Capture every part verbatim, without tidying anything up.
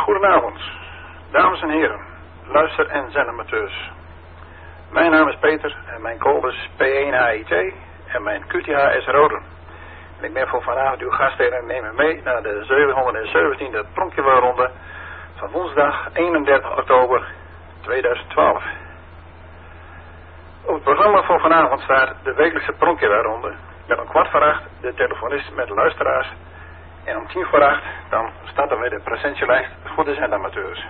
Goedenavond, dames en heren, luister- en zendamateurs. Mijn naam is Peter en mijn code is P één H I T en mijn Q T H is Roden. En ik ben voor vanavond uw gastheer en neem me mee naar de zevenhonderdzeventiende Pronkjewelronde van woensdag eenendertig oktober tweeduizend twaalf. Op het programma voor vanavond staat de wekelijkse Pronkjewelronde met om kwart voor acht de telefonist met de luisteraars. En om tien voor acht dan starten wij de presentielijst voor de zendamateurs.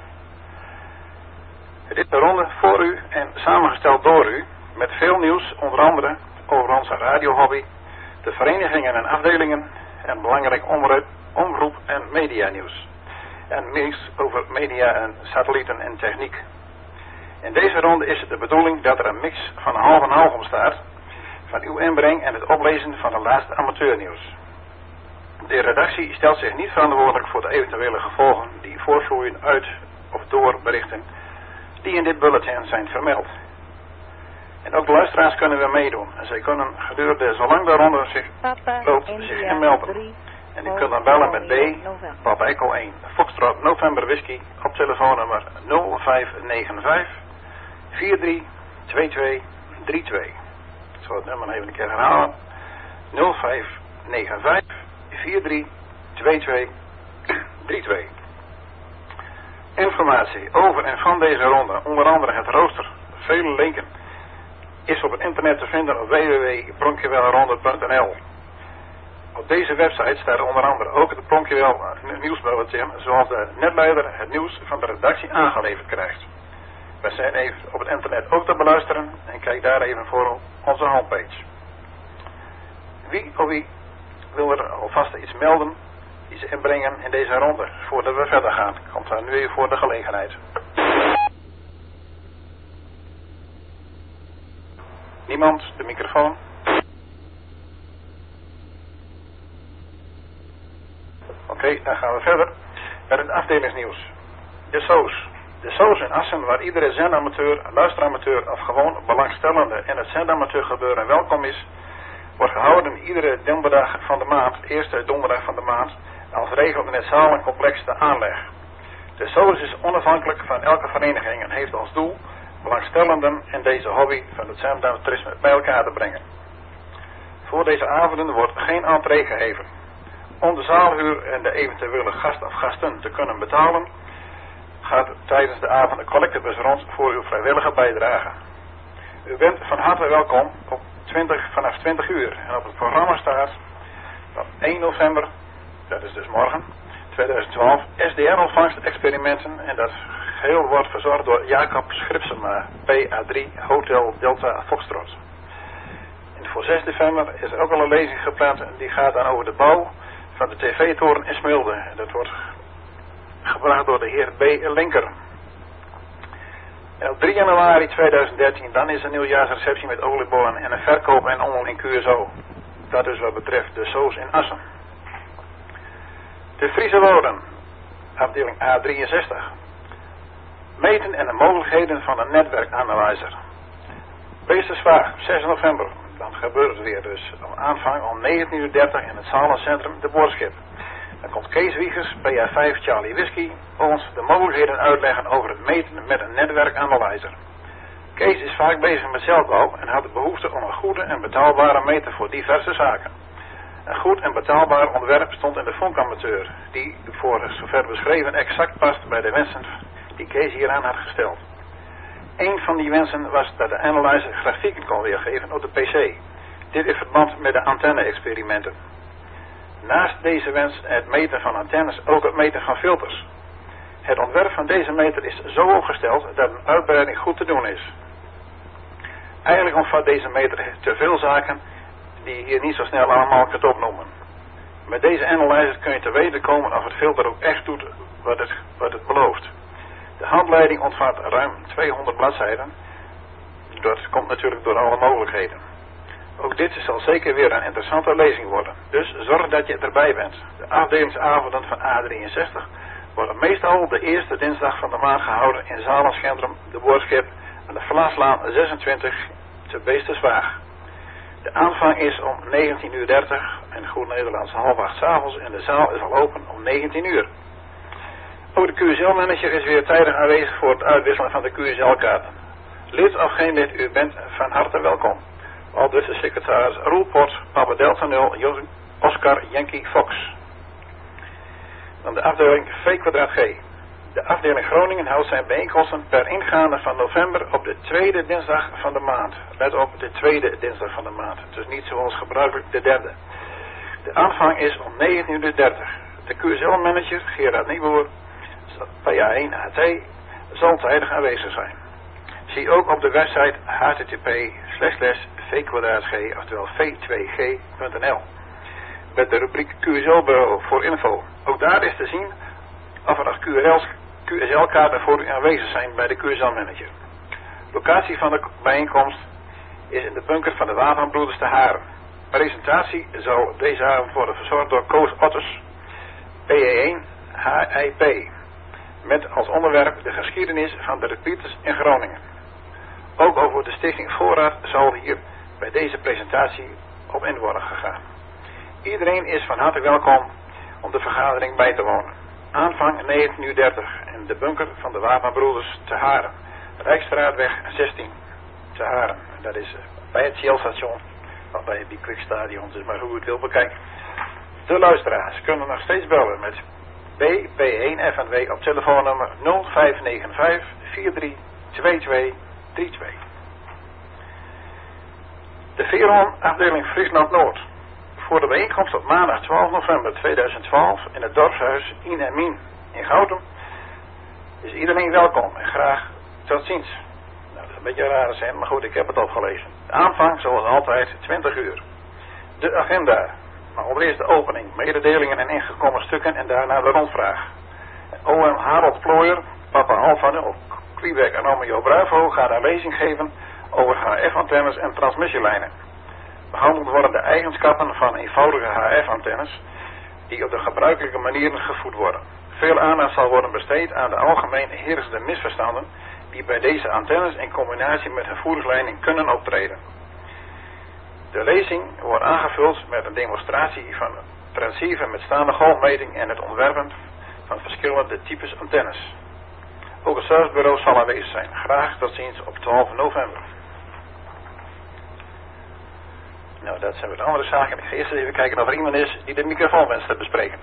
Het is een ronde voor u en samengesteld door u met veel nieuws, onder andere over onze radiohobby, de verenigingen en afdelingen en belangrijk omroep, omroep en medianieuws. En nieuws over media en satellieten en techniek. In deze ronde is het de bedoeling dat er een mix van half en half ontstaat van uw inbreng en het oplezen van de laatste amateurnieuws. De redactie stelt zich niet verantwoordelijk voor de eventuele gevolgen die voortvloeien uit of door berichten die in dit bulletin zijn vermeld. En ook de luisteraars kunnen weer meedoen. En zij kunnen gedurende zolang de ronde zich Papa, loopt India, zich inmelden. drie, En u kunt dan bellen met B, November. Papa Echo één, Foxtrot November Whisky op telefoonnummer nul vijf negen vijf vier drie twee twee drie twee. Ik zal het nummer even een keer herhalen. nul vijf negen vijf vier drie twee twee drie twee. Informatie over en van deze ronde, onder andere het rooster, vele linken, is op het internet te vinden op w w w punt pronkjewelronde punt n l. Op deze website staat onder andere ook het Pronkjewel nieuwsbulletin, zoals de netleider het nieuws van de redactie aangeleverd krijgt. Wij zijn even op het internet ook te beluisteren en kijk daar even voor op onze homepage. Wie of wie wil er alvast iets melden, iets inbrengen in deze ronde voordat we verder gaan? Komt daar nu even voor de gelegenheid. Niemand, de microfoon. Oké, okay, dan gaan we verder met het afdelingsnieuws. De Soos. De Soos in Assen, waar iedere zendamateur, luisteramateur of gewoon belangstellende in het zendamateurgebeuren welkom is, wordt gehouden iedere donderdag van de maand, eerste donderdag van de maand, als regel in het zalencomplex de aanleg. De Soos is onafhankelijk van elke vereniging en heeft als doel belangstellenden in deze hobby van het zendamateurrisme bij elkaar te brengen. Voor deze avonden wordt geen entree gegeven. Om de zaalhuur en de eventuele gast of gasten te kunnen betalen, gaat tijdens de avond de collectebus rond voor uw vrijwillige bijdrage. U bent van harte welkom op twintig, vanaf twintig uur. En op het programma staat op één november, dat is dus morgen, tweeduizend twaalf, S D R-ontvangstexperimenten. En dat geheel wordt verzorgd door Jacob Schripsema, P A drie, Hotel Delta Foxtrot. En voor zes november is er ook al een lezing gepland die gaat dan over de bouw van de tv-toren in Smilde. En dat wordt gebracht door de heer B. Linker. En op drie januari tweeduizend dertien, dan is een nieuwjaarsreceptie met oliebollen en een verkoop en omroep in Curaçao. Dat is wat betreft de Soos in Assen. De Friese Wouden, afdeling A drieënzestig. Meten en de mogelijkheden van een netwerkanalyzer. Beesterswaag, zes november. Dan gebeurt het weer dus. Aanvang om negentien uur dertig in het zalencentrum de Boorschip. Dan komt Kees Wiegers, B A vijf Charlie Whisky, ons de mogelijkheden uitleggen over het meten met een netwerkanalyzer. Kees is vaak bezig met zelfbouw en had de behoefte om een goede en betaalbare meter voor diverse zaken. Een goed en betaalbaar ontwerp stond in de Vonkamateur, die voor zover beschreven exact past bij de wensen die Kees hieraan had gesteld. Een van die wensen was dat de analyzer grafieken kon weergeven op de P C. Dit in verband met de antenne-experimenten. Naast deze wens het meten van antennes ook het meten van filters. Het ontwerp van deze meter is zo opgesteld dat een uitbreiding goed te doen is. Eigenlijk omvat deze meter te veel zaken die je hier niet zo snel allemaal kunt opnoemen. Met deze analyzer kun je te weten komen of het filter ook echt doet wat het, wat het belooft. De handleiding ontvat ruim tweehonderd bladzijden. Dat komt natuurlijk door alle mogelijkheden. Ook dit zal zeker weer een interessante lezing worden. Dus zorg dat je erbij bent. De afdelingsavonden van A drieënzestig worden meestal de eerste dinsdag van de maand gehouden in Zalencentrum de Boorschip aan de Vlaaslaan zesentwintig te Beesterswaag. De aanvang is om negentien uur dertig en goed Nederlands half acht 's avonds en de zaal is al open om negentien uur. Ook de Q S L-manager is weer tijdig aanwezig voor het uitwisselen van de Q S L-kaarten. Lid of geen lid, u bent van harte welkom. Al dus de secretaris Roel Port, Papa Delta nul, Oscar Yankee Fox. Dan de afdeling V kwadraat G. De afdeling Groningen houdt zijn bijeenkomsten per ingaande van november op de tweede dinsdag van de maand. Let op, de tweede dinsdag van de maand. Dus niet zoals gebruikelijk de derde. De aanvang is om negentien uur dertig. De Q S L-manager Gerard Nieboer, P A één A T, zal tijdig aanwezig zijn. Zie ook op de website h t t p slash slash v kwadraat g, oftewel v twee g punt n l. Met de rubriek Q S L-bureau voor info. Ook daar is te zien of er nog Q S L-kaarten voor u aanwezig zijn bij de Q S L-manager. Locatie van de bijeenkomst is in de bunker van de Wapenbroeders te Haren. Presentatie zal deze avond worden verzorgd door Koos Otters, P E één H I P, met als onderwerp de geschiedenis van de repeaters in Groningen. Ook over de stichting Voorraad zal hier bij deze presentatie op in worden gegaan. Iedereen is van harte welkom om de vergadering bij te wonen. Aanvang negentien uur dertig in de bunker van de Wapenbroeders te Haren. Rijksstraatweg zestien te Haren. Dat is bij het Shell-station, of bij het Bikwik Stadion, dus maar hoe u het wil bekijken. De luisteraars kunnen nog steeds bellen met B P één F N W op telefoonnummer nul vijf negen vijf vier drie twee twee drie twee. De Veron afdeling Friesland Noord. Voor de bijeenkomst op maandag twaalf november tweeduizend twaalf in het dorpshuis In en Mien in Goutum is iedereen welkom en graag tot ziens. Nou, dat is een beetje een rare zin, maar goed, ik heb het opgelezen. De aanvang zoals altijd twintig uur. De agenda. Maar allereerst de opening, mededelingen en ingekomen stukken en daarna de rondvraag. O M Harold Plooier, Papa Alpha nul, Quebec en Romeo Bravo gaat een lezing geven over H F-antennes en transmissielijnen. Behandeld worden de eigenschappen van eenvoudige H F-antennes die op de gebruikelijke manieren gevoed worden. Veel aandacht zal worden besteed aan de algemeen heersende misverstanden die bij deze antennes in combinatie met een voeringsleiding kunnen optreden. De lezing wordt aangevuld met een demonstratie van transceiver met staande golfmeting en het ontwerpen van verschillende types antennes. Ook het servicebureau zal aanwezig zijn. Graag tot ziens op twaalf november. Nou, dat zijn weer andere zaken. Ik ga eerst even kijken of er iemand is die de microfoon wenst te bespreken.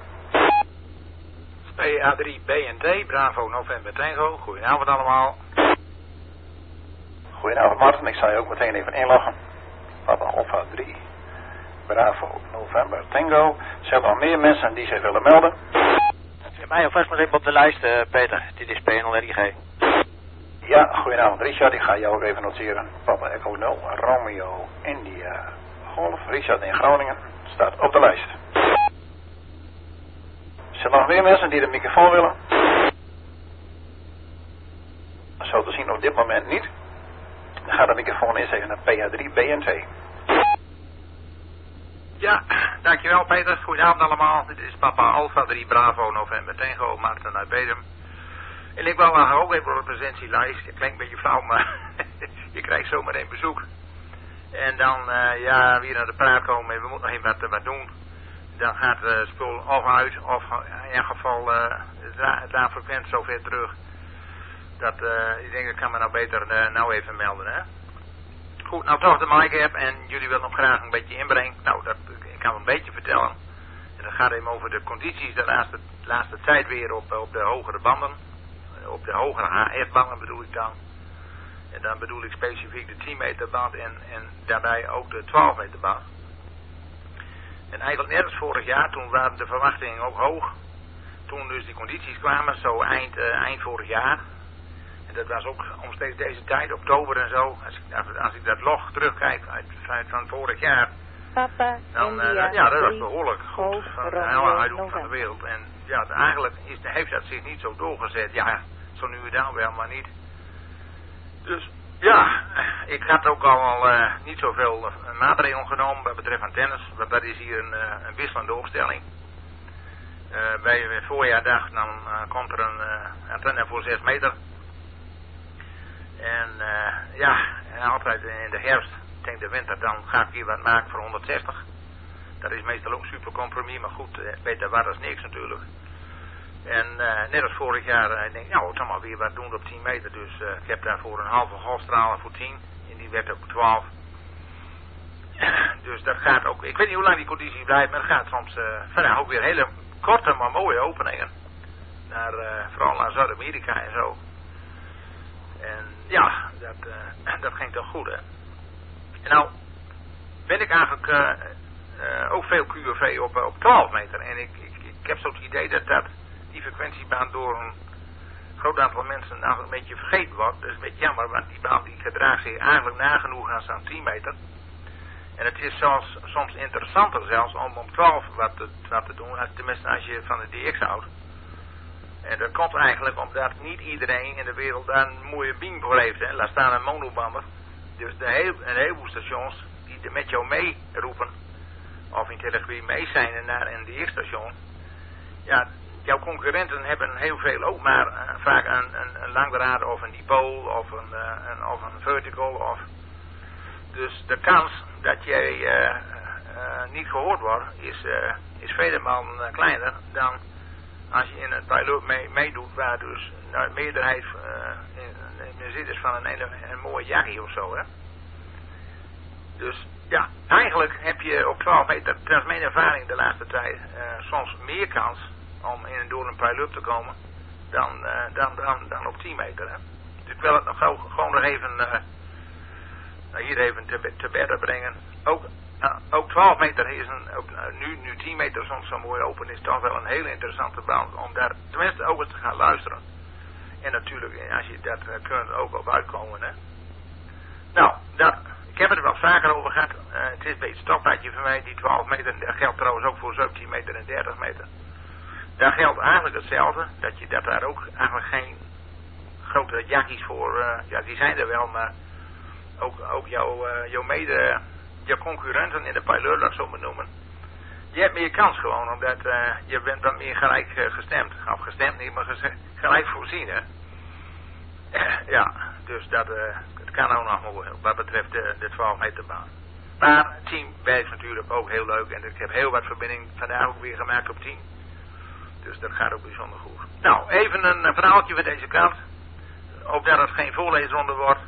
P A drie B N T, Bravo November Tango. Goedenavond allemaal. Goedenavond Martin, ik zal je ook meteen even inloggen. Papa Alpha drie, Bravo November Tango. Zijn er nog meer mensen die zich willen melden? Zet mij alvast maar even op de lijst, uh, Peter. Dit is P nul R I G. Ja, goedenavond Richard, ik ga jou ook even noteren. Papa Echo nul, Romeo India Golf. Richard in Groningen staat op de lijst. Zijn er nog meer mensen die de microfoon willen? Zo te zien op dit moment niet. Dan gaat de microfoon eerst even naar P A drie B N T. Ja, dankjewel Peter. Goedenavond allemaal. Dit is Papa Alpha drie Bravo November Tango, Maarten uit Bedum. En ik wou wel ook even op de presentielijst. Het klinkt een beetje flauw, maar je krijgt zomaar een bezoek. En dan, uh, ja, weer naar de praat komen en we moeten nog even wat, wat doen. Dan gaat het uh, spul of uit, of in ieder geval uh, het raadfrequent zo ver terug. Dat, uh, ik denk, dat kan me nou beter uh, nou even melden, hè. Goed, nou toch de mic heb en jullie willen nog graag een beetje inbrengen. Nou, dat, ik kan wel een beetje vertellen. En dat gaat even over de condities de laatste, de laatste tijd weer op, op de hogere banden. Op de hogere H F-banden bedoel ik dan. En dan bedoel ik specifiek de tien meter band en, en daarbij ook de twaalf meter band. En eigenlijk net als vorig jaar, toen waren de verwachtingen ook hoog. Toen dus die condities kwamen, zo eind, uh, eind vorig jaar. En dat was ook omstreeks deze tijd, oktober en zo. Als ik, als ik dat log terugkijk uit, uit van vorig jaar. Papa, dan, uh, dat, ja, dat was behoorlijk goed. Van de hele uithoek van de wereld. En ja, eigenlijk is, heeft dat zich niet zo doorgezet. Ja, zo nu en dan wel, maar niet. Dus ja, ik had ook al uh, niet zoveel uh, maatregelen genomen wat betreft antennes. Want dat is hier een, uh, een wisselende opstelling. Uh, bij het voorjaardag dan uh, komt er een uh, antenne voor zes meter. En uh, ja, en altijd in de herfst, tegen de winter, dan ga ik hier wat maken voor honderdzestig. Dat is meestal ook super compromis, maar goed, uh, beter wat als niks natuurlijk. En uh, net als vorig jaar, uh, ik denk, nou, we gaan maar weer wat doen op tien meter. Dus uh, ik heb daarvoor een halve golfstralen voor tien. En die werd ook twaalf. Dus dat gaat ook, ik weet niet hoe lang die conditie blijft, maar het gaat soms uh, vandaag ook weer hele korte, maar mooie openingen. Naar, uh, vooral naar Zuid-Amerika en zo. En ja, dat, uh, dat ging toch goed, hè. En nou ben ik eigenlijk uh, uh, ook veel Q V op, op twaalf meter. En ik, ik, ik heb zo het idee dat, dat die frequentiebaan door een groot aantal mensen nou een beetje vergeten wordt. Dat is een beetje jammer, want die baan die gedraagt zich eigenlijk nagenoeg aan zo'n tien meter. En het is zelfs, soms interessanter zelfs om op twaalf wat te, wat te doen, als, tenminste als je van de D X houdt. En dat komt eigenlijk omdat niet iedereen in de wereld daar een mooie beam voor heeft. Hè. Laat staan een monobander. Dus de heel, een heleboel stations die er met jou mee roepen, of in telegrafie mee zijn naar een D X-station. Ja, jouw concurrenten hebben heel veel ook maar uh, vaak een, een, een langdraad of een dipool of een, uh, een, of een vertical. Of... Dus de kans dat jij uh, uh, niet gehoord wordt is, uh, is vele malen uh, kleiner dan als je in een pilot mee, meedoet waar dus nou, de meerderheid uh, in, in bezit is van een, een, een mooie jaggie of zo, hè. Dus ja, eigenlijk heb je op twaalf meter, dat is mijn ervaring de laatste tijd, uh, soms meer kans om in, door een pilot te komen dan, uh, dan, dan, dan op tien meter, hè. Dus ik wil het nog gewoon nog even uh, hier even te, te bedden brengen. Ook, uh, ook twaalf meter is een, ook, uh, nu, nu tien meter soms zo mooi open is toch wel een hele interessante baan om daar tenminste ook eens te gaan luisteren. En natuurlijk, als je dat uh, kunt, ook op uitkomen, hè. Nou, dat, ik heb het er wel vaker over gehad. Uh, het is een beetje een stokpaardje voor mij, die twaalf meter. Dat geldt trouwens ook voor zeventien meter en dertig meter. Daar geldt eigenlijk hetzelfde. Dat je dat daar ook eigenlijk geen grote jaggies voor, uh, ja die zijn er wel, maar ook, ook jouw, uh, jouw mede, jouw concurrenten in de pilot, laat ik zo maar noemen. Je hebt meer kans gewoon, omdat uh, je bent dan meer gelijk uh, gestemd. Of gestemd niet, maar gelijk voorzien, hè. Uh, ja, dus dat, uh, dat kan ook nog mooi, wat betreft de, de twaalf meter baan. Maar tien werkt natuurlijk ook heel leuk en ik heb heel wat verbinding vandaag ook weer gemaakt op tien. Dus dat gaat ook bijzonder goed. Nou, even een verhaaltje van deze kant. Opdat het geen voorleesronde wordt.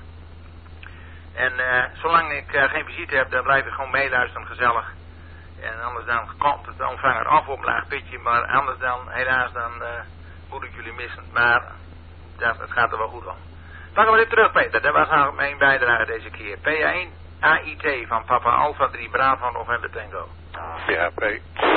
En uh, zolang ik uh, geen visite heb, dan blijf ik gewoon meeluisteren, gezellig. En anders dan komt het ontvanger af op een laag pitje. Maar anders dan, helaas, dan uh, moet ik jullie missen. Maar dat, het gaat er wel goed om. Pakken we dit terug, Peter. Dat was nou mijn bijdrage deze keer. P één A I T van Papa Alpha drie Bravo November Tango. Ja, P.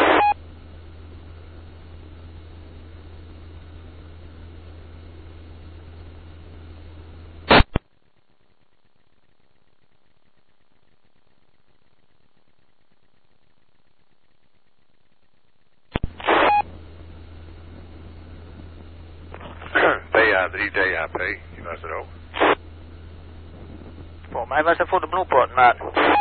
drie D H P, die was er ook. Volgens mij was dat voor de bloempot, maar...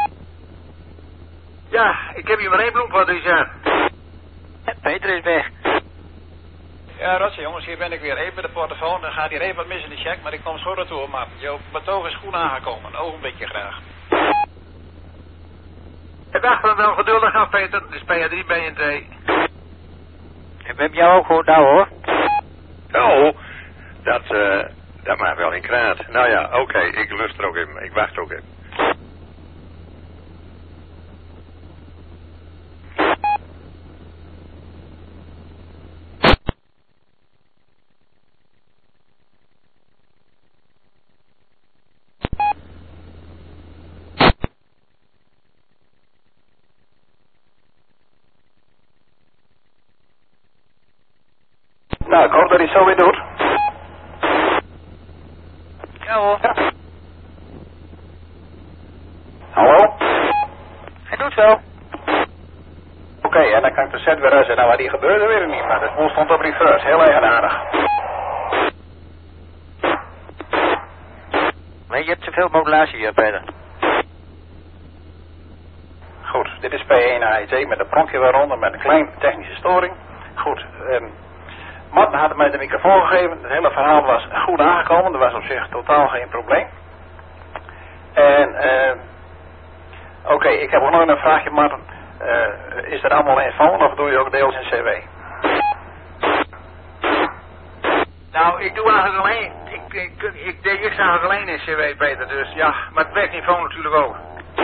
Ja, ik heb hier maar één bloempot, Richard. Peter is weg. Ja, Rotje, jongens, hier ben ik weer. Even bij de portofoon. Dan gaat hier even wat mis in de check, maar ik kom zo naartoe. Maar jouw betoog is goed aangekomen. Een ogenblikje graag. Ik wacht dan wel geduldig af, Peter. Dus P A drie B N T. En we hebben jou ook gehoord, nou hoor. Oh, dat, uh, dat maakt wel in kraat. Nou ja, oké, okay, ik lust er ook in. Ik wacht ook in. Nou, ik hoop dat hij het zo weer doet. Ja hoor. Ja. Hallo? Hij doet wel. Oké, okay, en dan kan ik de set weer uitzetten. Nou, maar die gebeurde weer niet, maar de boel stond op reverse. Heel eigenaardig. Nee, je hebt zoveel modulatie hier, Peter. Goed, dit is P één A I T met een pronkje waaronder met een kleine technische storing. Goed, um, Martin had mij de microfoon gegeven. Het hele verhaal was goed aangekomen. Er was op zich totaal geen probleem. En, uh, oké, okay, ik heb ook nog een vraagje, Martin. Uh, is dat allemaal in phone of doe je ook deels in C W? Nou, ik doe eigenlijk alleen, ik, ik, ik, ik deed eerst eigenlijk alleen in C W, Peter, dus ja, maar het werkniveau natuurlijk ook.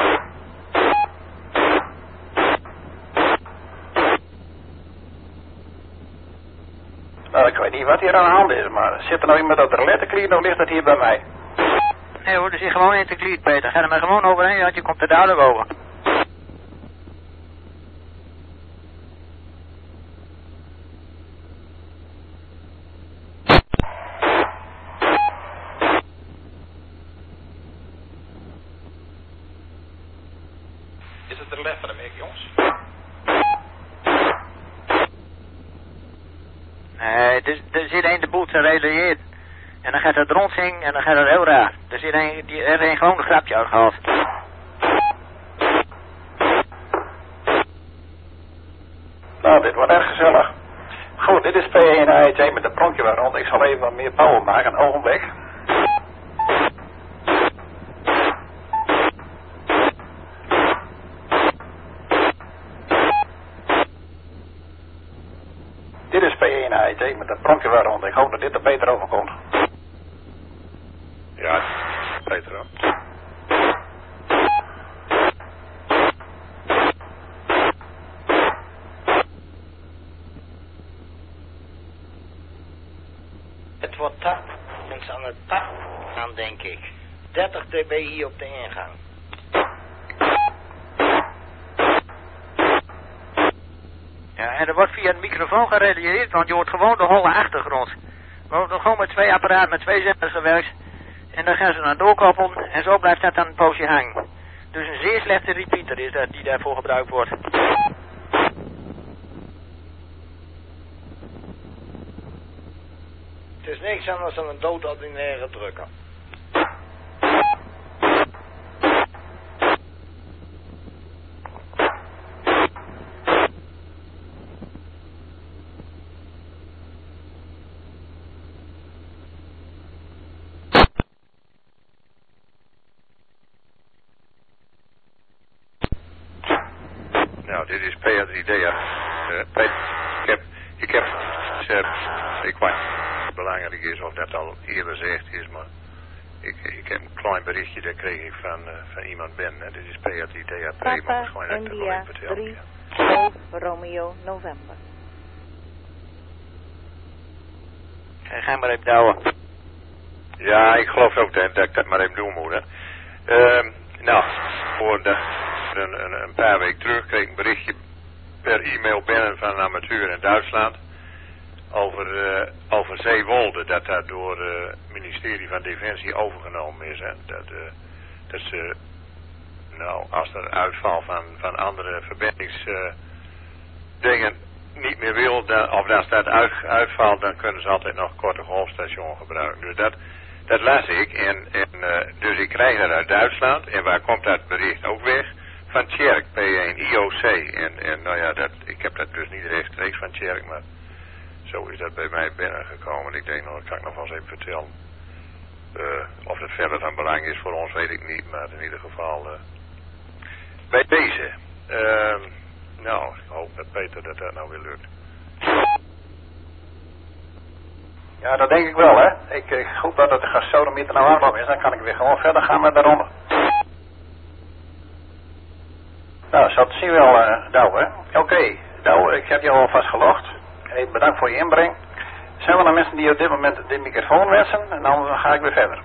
Nou, ik weet niet wat hier aan de hand is, maar zit er nou iemand op de letterklier, dan ligt dat hier bij mij. Nee hoor, er zit gewoon in te kliet, Peter. Ga er maar gewoon overheen, want je komt er duidelijk over. Is het er lef van hem, jongens? Nee, er, er zit een de boel te relieert. En dan gaat het rondzingen en dan gaat het heel raar. Er zit een, die, er is een gewoon een grapje uitgehaald. Nou, dit wordt erg gezellig. Goed, dit is P één A E T met een pronkje waar rond. Ik zal even wat meer power maken, een ogenblik. Dit is P één A E T met een pronkje waar rond. Ik hoop dat dit er beter overkomt. Ja, beter hoor. Het wordt tap, links aan het tap gaan, denk ik. dertig dB hier op de ingang. Ja, en er wordt via de microfoon gerelieerd, want je hoort gewoon de holle achtergrond. We hebben gewoon met twee apparaten, met twee zenders gewerkt. En dan gaan ze dan doorkoppelen en zo blijft dat dan een poosje hangen. Dus een zeer slechte repeater is dat die daarvoor gebruikt wordt. Het is niks anders dan een doodordinaire drukker. Nou, dit is P A drie D. Uh, Peter, ik heb, ik heb, uh, ik weet niet belangrijk is of dat al eerder gezegd is, maar ik, ik heb een klein berichtje, dat kreeg ik van, uh, van iemand binnen. Dit is P A drie D, Papa, India, drie, Golf, Romeo, November. Ga, ga maar even douwen. Ja, ik geloof ook dat, dat ik dat maar even doen moet. Hè. Uh, nou, voor de, een, een, een paar weken terug kreeg ik een berichtje per e-mail binnen van een amateur in Duitsland over, uh, over Zeewolde, dat dat door het uh, ministerie van Defensie overgenomen is. Hè. Dat, uh, dat ze, nou, als er uitval van, van andere verbindingsdingen uh, niet meer wil, dan, of als dat uit, uitvalt, dan kunnen ze altijd nog een korte golfstation gebruiken. Dus dat, dat las ik en, en uh, dus ik krijg dat uit Duitsland. En waar komt dat bericht ook weg? Van Tjerk, P één I O C. En, en nou ja, dat, ik heb dat dus niet rechtstreeks van Tjerk, maar zo is dat bij mij binnengekomen. Ik denk, nou, dat kan ik nog wel eens even vertellen. Uh, of het verder van belang is voor ons, weet ik niet. Maar in ieder geval, uh, bij deze. Uh, nou, ik hoop met Peter dat dat nou weer lukt. Ja, dat denk ik wel, hè. Ik, ik hoop dat het de gasodemieter nou aanloop is. Dan kan ik weer gewoon verder gaan met de ronde. Nou, zo te zien wel, uh, Douwe, hè. Oké, okay, Douwe, ik heb je alvast gelogd. Even bedankt voor je inbreng. Zijn er nog mensen die op dit moment de microfoon wensen? En dan ga ik weer verder.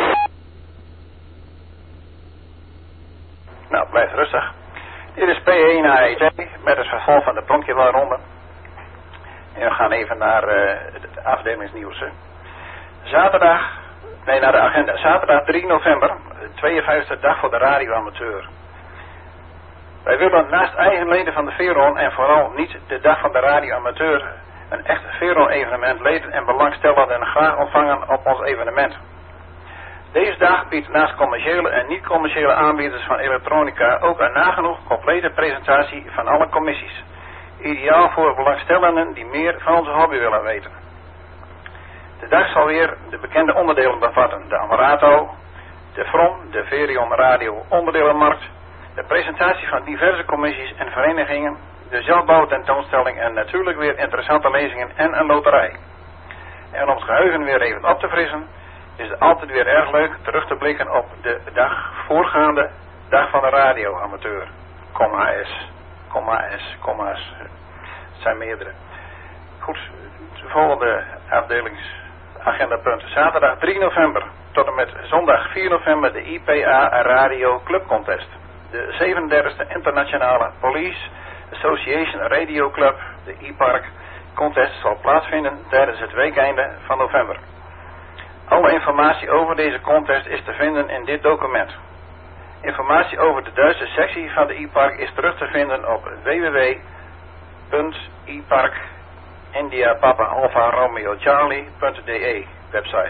Nou, blijf rustig. Dit is P één A E T met het vervolg van de pronkjewelronde. En we gaan even naar uh, het afdelingsnieuws. Zaterdag, nee naar de agenda. Zaterdag drie november, de tweeënvijftigste dag voor de radioamateur. Wij willen naast eigen leden van de Veron en vooral niet de dag van de radioamateur een echt Veron evenement leden en belangstellenden graag ontvangen op ons evenement. Deze dag biedt naast commerciële en niet-commerciële aanbieders van elektronica ook een nagenoeg complete presentatie van alle commissies. Ideaal voor belangstellenden die meer van onze hobby willen weten. De dag zal weer de bekende onderdelen bevatten. De Amarato, de From, de Verion Radio onderdelenmarkt, de presentatie van diverse commissies en verenigingen, de zelfbouwtentoonstelling en natuurlijk weer interessante lezingen en een loterij. En om het geheugen weer even op te frissen, is het altijd weer erg leuk terug te blikken op de dag voorgaande dag van de radioamateur. Komma S, komma S, komma's. Het zijn meerdere. Goed, de volgende afdelingsagendapunt. Zaterdag drie november tot en met zondag vier november de I P A Radio Club Contest. De zevenendertigste Internationale Police Association Radio Club, de I P A R C Contest, zal plaatsvinden tijdens het weekeinde van november. Alle informatie over deze contest is te vinden in dit document. Informatie over de Duitse sectie van de I P A R C is terug te vinden op w w w punt i park india papa alpha romeo charlie punt d e website.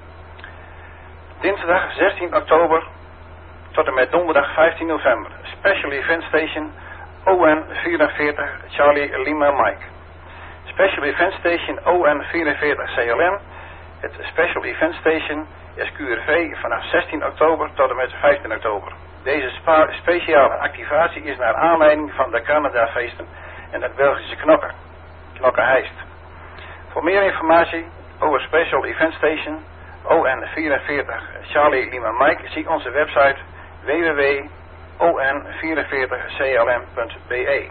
Dinsdag zestien oktober tot en met donderdag vijftien november. Special Event Station O N vierenveertig Charlie Lima Mike. Special Event Station O N vierenveertig C L M. Het Special Event Station S Q R V vanaf zestien oktober tot en met vijftien oktober. Deze spa speciale activatie is naar aanleiding van de Canada-feesten en het Belgische knokken. Knokken Heist. Voor meer informatie over Special Event Station O N vierenveertig Charlie Lima Mike zie onze website w w w punt o n vierenveertig c l m punt b e.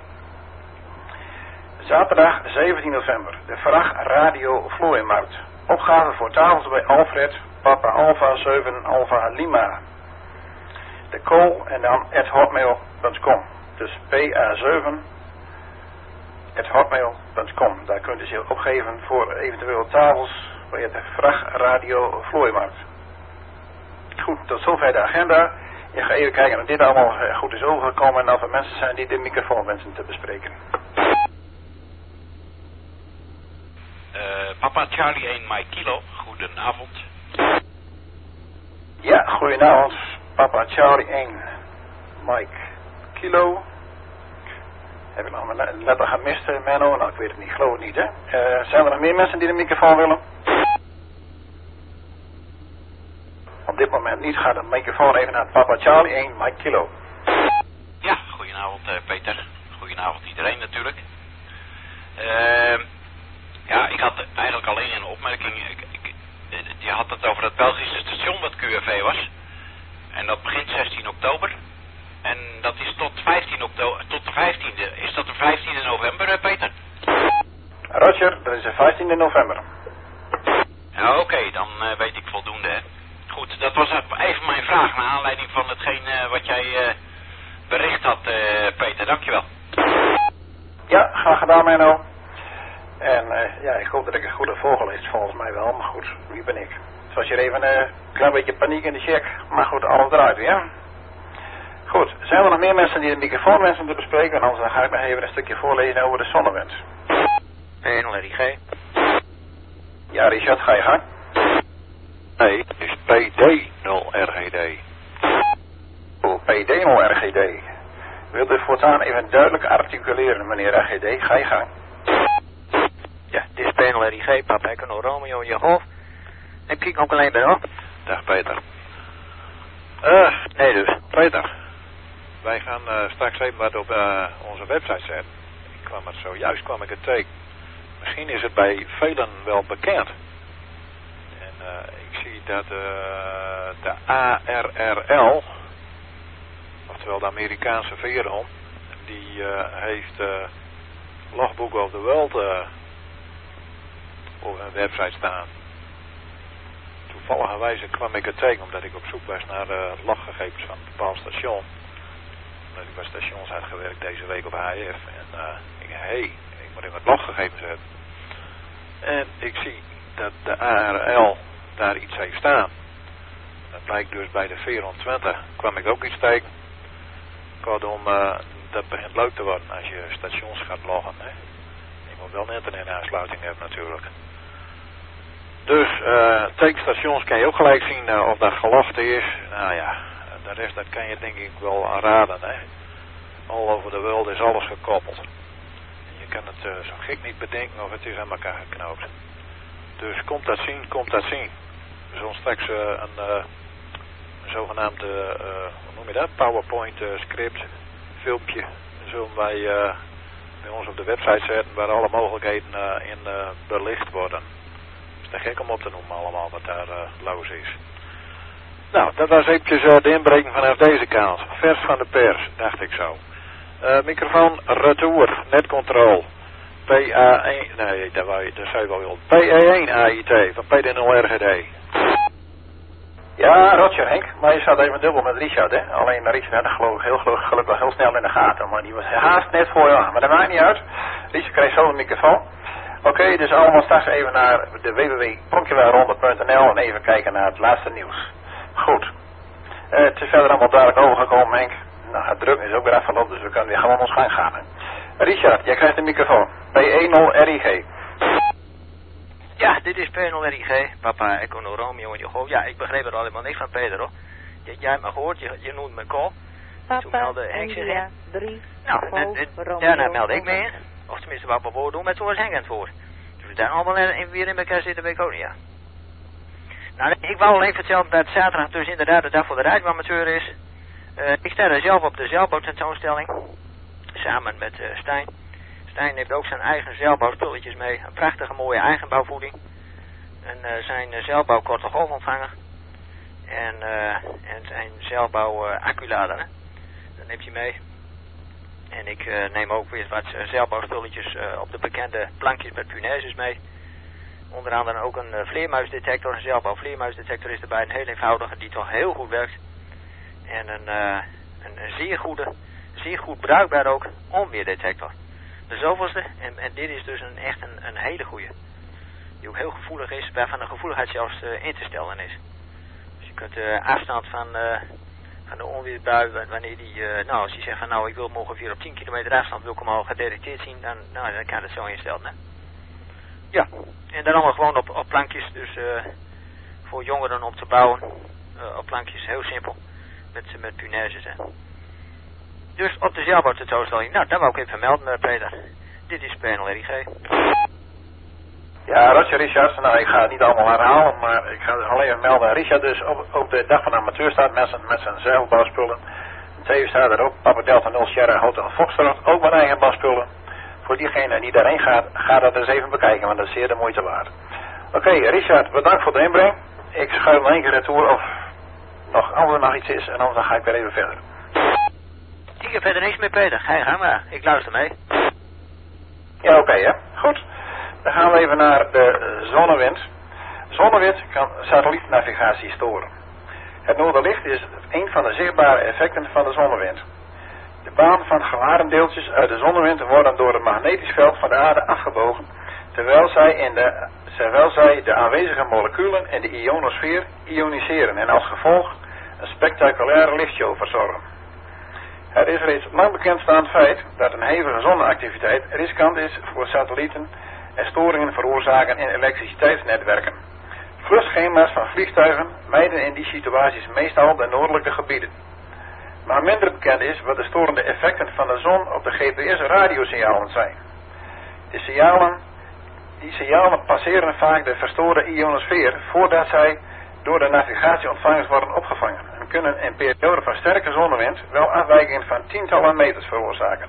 Zaterdag zeventien november. De Vrag Radio Vlooimarkt. Opgave voor tafels bij Alfred, Papa Alpha zeven Alpha Lima. De call en dan at hotmail punt com. Dus P A zeven at hotmail punt com. Daar kunt u zich opgeven voor eventueel tafels bij de Vrag Radio Vlooimarkt. Goed, tot zover de agenda. Ik ga even kijken of dit allemaal goed is overgekomen en of er mensen zijn die de microfoon wensen te bespreken. Uh, Papa Charlie één Mike Kilo, goedenavond. Ja, goedenavond. Papa Charlie één Mike Kilo. Heb ik nog een letter gemist, Menno? Nou, ik weet het niet, geloof het niet, hè. Uh, zijn er nog meer mensen die de microfoon willen? Op dit moment niet. Gaat de microfoon even naar Papa Charlie één Mike Kilo. Ja, goedenavond uh, Peter. Goedenavond iedereen natuurlijk. Uh, ja, ik had eigenlijk alleen een opmerking. Ik, ik, je had het over het Belgische station wat Q R V was. En dat begint zestien oktober. En dat is tot vijftien oktober, tot de vijftiende. Is dat de vijftiende november, uh, Peter? Roger, dat is de vijftiende november. Ja, oké, okay, dan uh, weet ik voldoende, hè. Goed, dat was even mijn vraag naar aanleiding van hetgeen uh, wat jij uh, bericht had, uh, Peter. Dankjewel. Ja, graag gedaan, Menno. En uh, ja, ik hoop dat ik een goede vogel is, volgens mij wel. Maar goed, wie ben ik? Het was hier even een uh, klein beetje paniek in de check. Maar goed, alles eruit weer. Goed, zijn er nog meer mensen die de microfoon wensen te bespreken? Anders dan ga ik nog even een stukje voorlezen over de zonnewens. En Larry G. Ja, Richard, ga je gang. Nee, het is P D nul R G D. Oh, P D nul R G D. Wilt u voortaan even duidelijk articuleren, meneer R G D? Ga je gang. Ja, dit is P L R I G, Papa Echo Romeo, je hoofd. En kijk ook alleen bij hoor. Dag Peter. Uh, nee dus. Peter, wij gaan uh, straks even wat op uh, onze website zetten. Ik kwam het zojuist, kwam ik het tegen. Misschien is het bij velen wel bekend. En uh, ik zie dat uh, de A R R L, oftewel de Amerikaanse veerhond, die uh, heeft uh, Logbook of the World uh, op een website staan. Toevalligerwijze kwam ik het tegen omdat ik op zoek was naar de loggegevens van een bepaald station. Omdat ik bij stations had gewerkt deze week op H F. En uh, ik dacht, hé, hey, ik moet in wat loggegevens hebben. En ik zie dat de A R L daar iets heeft staan. Dat blijkt dus bij de vierhonderdtwintig kwam ik ook iets tegen. Kortom, uh, dat begint leuk te worden als je stations gaat loggen. Hè. Je moet wel een internetaansluiting hebben natuurlijk. Dus uh, tekenstations kan je ook gelijk zien uh, of dat gelogd is. Nou ja, de rest dat kan je denk ik wel aanraden. Hè. All over the world is alles gekoppeld. En je kan het uh, zo gek niet bedenken of het is aan elkaar geknoopt. Dus komt dat zien, komt dat zien. We zullen straks uh, een, uh, een zogenaamde, uh, hoe noem je dat, PowerPoint uh, script, filmpje, zullen wij uh, bij ons op de website zetten waar alle mogelijkheden uh, in uh, belicht worden. te gek om op te noemen allemaal wat daar uh, los is. Nou, dat was eventjes uh, de inbreking vanaf deze kant. Vers van de pers, dacht ik zo. Uh, microfoon retour, netcontrol. P A één, nee, dat, wou je, dat zei je wel willen. P E één A I T van P D nul R G D. Ja, Roger Henk, maar je zat even dubbel met Richard, hè. Alleen Richard had geloof ik heel gelukkig, gelukkig heel snel in de gaten, maar die was haast net voor je aan. Maar dat maakt niet uit. Richard kreeg zo een microfoon. Oké, okay, dus allemaal straks even naar de w w w punt pronkjewelronde punt n l en even kijken naar het laatste nieuws. Goed. Uh, het is verder allemaal duidelijk overgekomen, Henk. Nou, het druk is ook weer afgelopen, dus we kunnen weer gewoon ons gang gaan. Hè. Richard, jij krijgt de microfoon. P E nul R I G. Ja, dit is P nul R I G. Papa, Echo no Romeo en Jogo. Ja, ik begreep er al helemaal niks van, Peter, hoor. J jij hebt me gehoord, je, je noemt me Col. Papa, India, drie, nou, en, en, Romeo, daarna meld ik me in. Of tenminste, wat we voor doen met zoals Henk aan het voor. Dus we daar allemaal in, weer in elkaar zitten, weet ik ook niet, ja. Nou, ik wou alleen vertellen dat zaterdag dus inderdaad de dag voor de rijdsamateur is. Uh, ik sta er zelf op de zeilboottentoonstelling. Samen met uh, Stijn. Stijn heeft ook zijn eigen zeilbouwspulletjes mee. Een prachtige mooie eigenbouwvoeding. En uh, zijn uh, zeilbouw korte golfontvanger. En, uh, en zijn zeilbouw uh, acculader. Hè? Dat neemt hij mee. En ik uh, neem ook weer wat uh, zeilbouwspulletjes uh, op de bekende plankjes met punaises mee. Onder andere ook een uh, vleermuisdetector. Een zeilbouw vleermuisdetector is erbij. Een heel eenvoudige die toch heel goed werkt. En een, uh, een, een zeer goede, zeer goed bruikbaar ook onweerdetector. De zoveelste. En, en dit is dus een, echt een, een hele goede. Die ook heel gevoelig is. Waarvan de gevoeligheid zelfs uh, in te stellen is. Dus je kunt de uh, afstand van, uh, van de onweerbui. Wanneer die, uh, nou als je zegt van nou ik wil hem ongeveer op tien kilometer afstand. Wil ik hem al gedetecteerd zien. Dan, nou, dan kan je het zo instellen. Hè? Ja. En dan allemaal gewoon op, op plankjes. Dus uh, voor jongeren om te bouwen. Uh, op plankjes. Heel simpel. Met, met punaises, hè. Dus op de zeilboottentoonstelling. Nou, dat wou ik even melden, Peter. Dit is P nul R I G. Ja, Roger Richard. Nou, ik ga het niet allemaal herhalen, maar ik ga het alleen even melden. Richard dus op, op de dag van de amateur staat met zijn, met zijn zeilbouwspullen. Tevens staat er ook Papa Delta nul Sierra Hotel Foxtrot, ook met eigen bouwspullen. Voor diegene die daarheen gaat, ga dat eens even bekijken, want dat is zeer de moeite waard. Oké, okay, Richard, bedankt voor de inbreng. Ik schuif nog één keer retour of nog anders nog iets is en anders ga ik weer even verder. Ik heb verder niks meer, Peter. Ga je gang maar. Ik luister mee. Ja, oké, okay, hè. Goed. Dan gaan we even naar de zonnewind. Zonnewind kan satellietnavigatie storen. Het noorderlicht is een van de zichtbare effecten van de zonnewind. De baan van geladen deeltjes uit de zonnewind worden door het magnetisch veld van de aarde afgebogen, terwijl zij, in de, terwijl zij de aanwezige moleculen in de ionosfeer ioniseren en als gevolg een spectaculaire lichtshow verzorgen. Het is reeds lang bekendstaand feit dat een hevige zonneactiviteit riskant is voor satellieten en storingen veroorzaken in elektriciteitsnetwerken. Vluchtschema's van vliegtuigen mijden in die situaties meestal de noordelijke gebieden. Maar minder bekend is wat de storende effecten van de zon op de G P S-radiosignalen zijn. De signalen, die signalen passeren vaak de verstoorde ionosfeer voordat zij door de navigatieontvangers worden opgevangen en kunnen in perioden van sterke zonnewind wel afwijkingen van tientallen meters veroorzaken.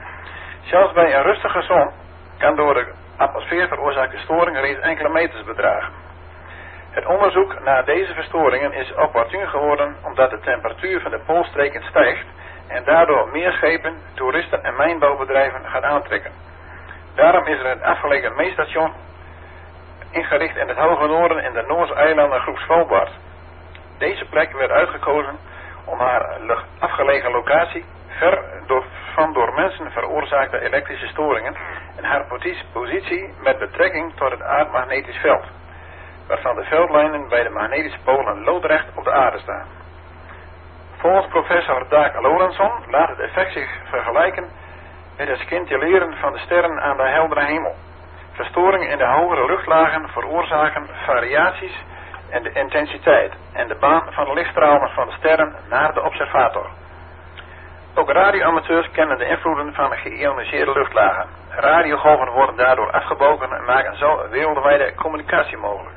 Zelfs bij een rustige zon kan door de atmosfeer veroorzaakte storing reeds enkele meters bedragen. Het onderzoek naar deze verstoringen is opportun geworden omdat de temperatuur van de poolstreken stijgt en daardoor meer schepen, toeristen en mijnbouwbedrijven gaat aantrekken. Daarom is er een afgelegen meetstation ingericht in het hoge noorden in de Noorse eilanden groep Svalbard. Deze plek werd uitgekozen om haar afgelegen locatie ver door, van door mensen veroorzaakte elektrische storingen en haar positie met betrekking tot het aardmagnetisch veld, waarvan de veldlijnen bij de magnetische polen loodrecht op de aarde staan. Volgens professor Dag Lorentzon laat het effect zich vergelijken met het scintilleren van de sterren aan de heldere hemel. Verstoringen in de hogere luchtlagen veroorzaken variaties in de intensiteit en de baan van de lichtstralen van de sterren naar de observator. Ook radioamateurs kennen de invloeden van geïoniseerde luchtlagen. Radiogolven worden daardoor afgebogen en maken zo wereldwijde communicatie mogelijk.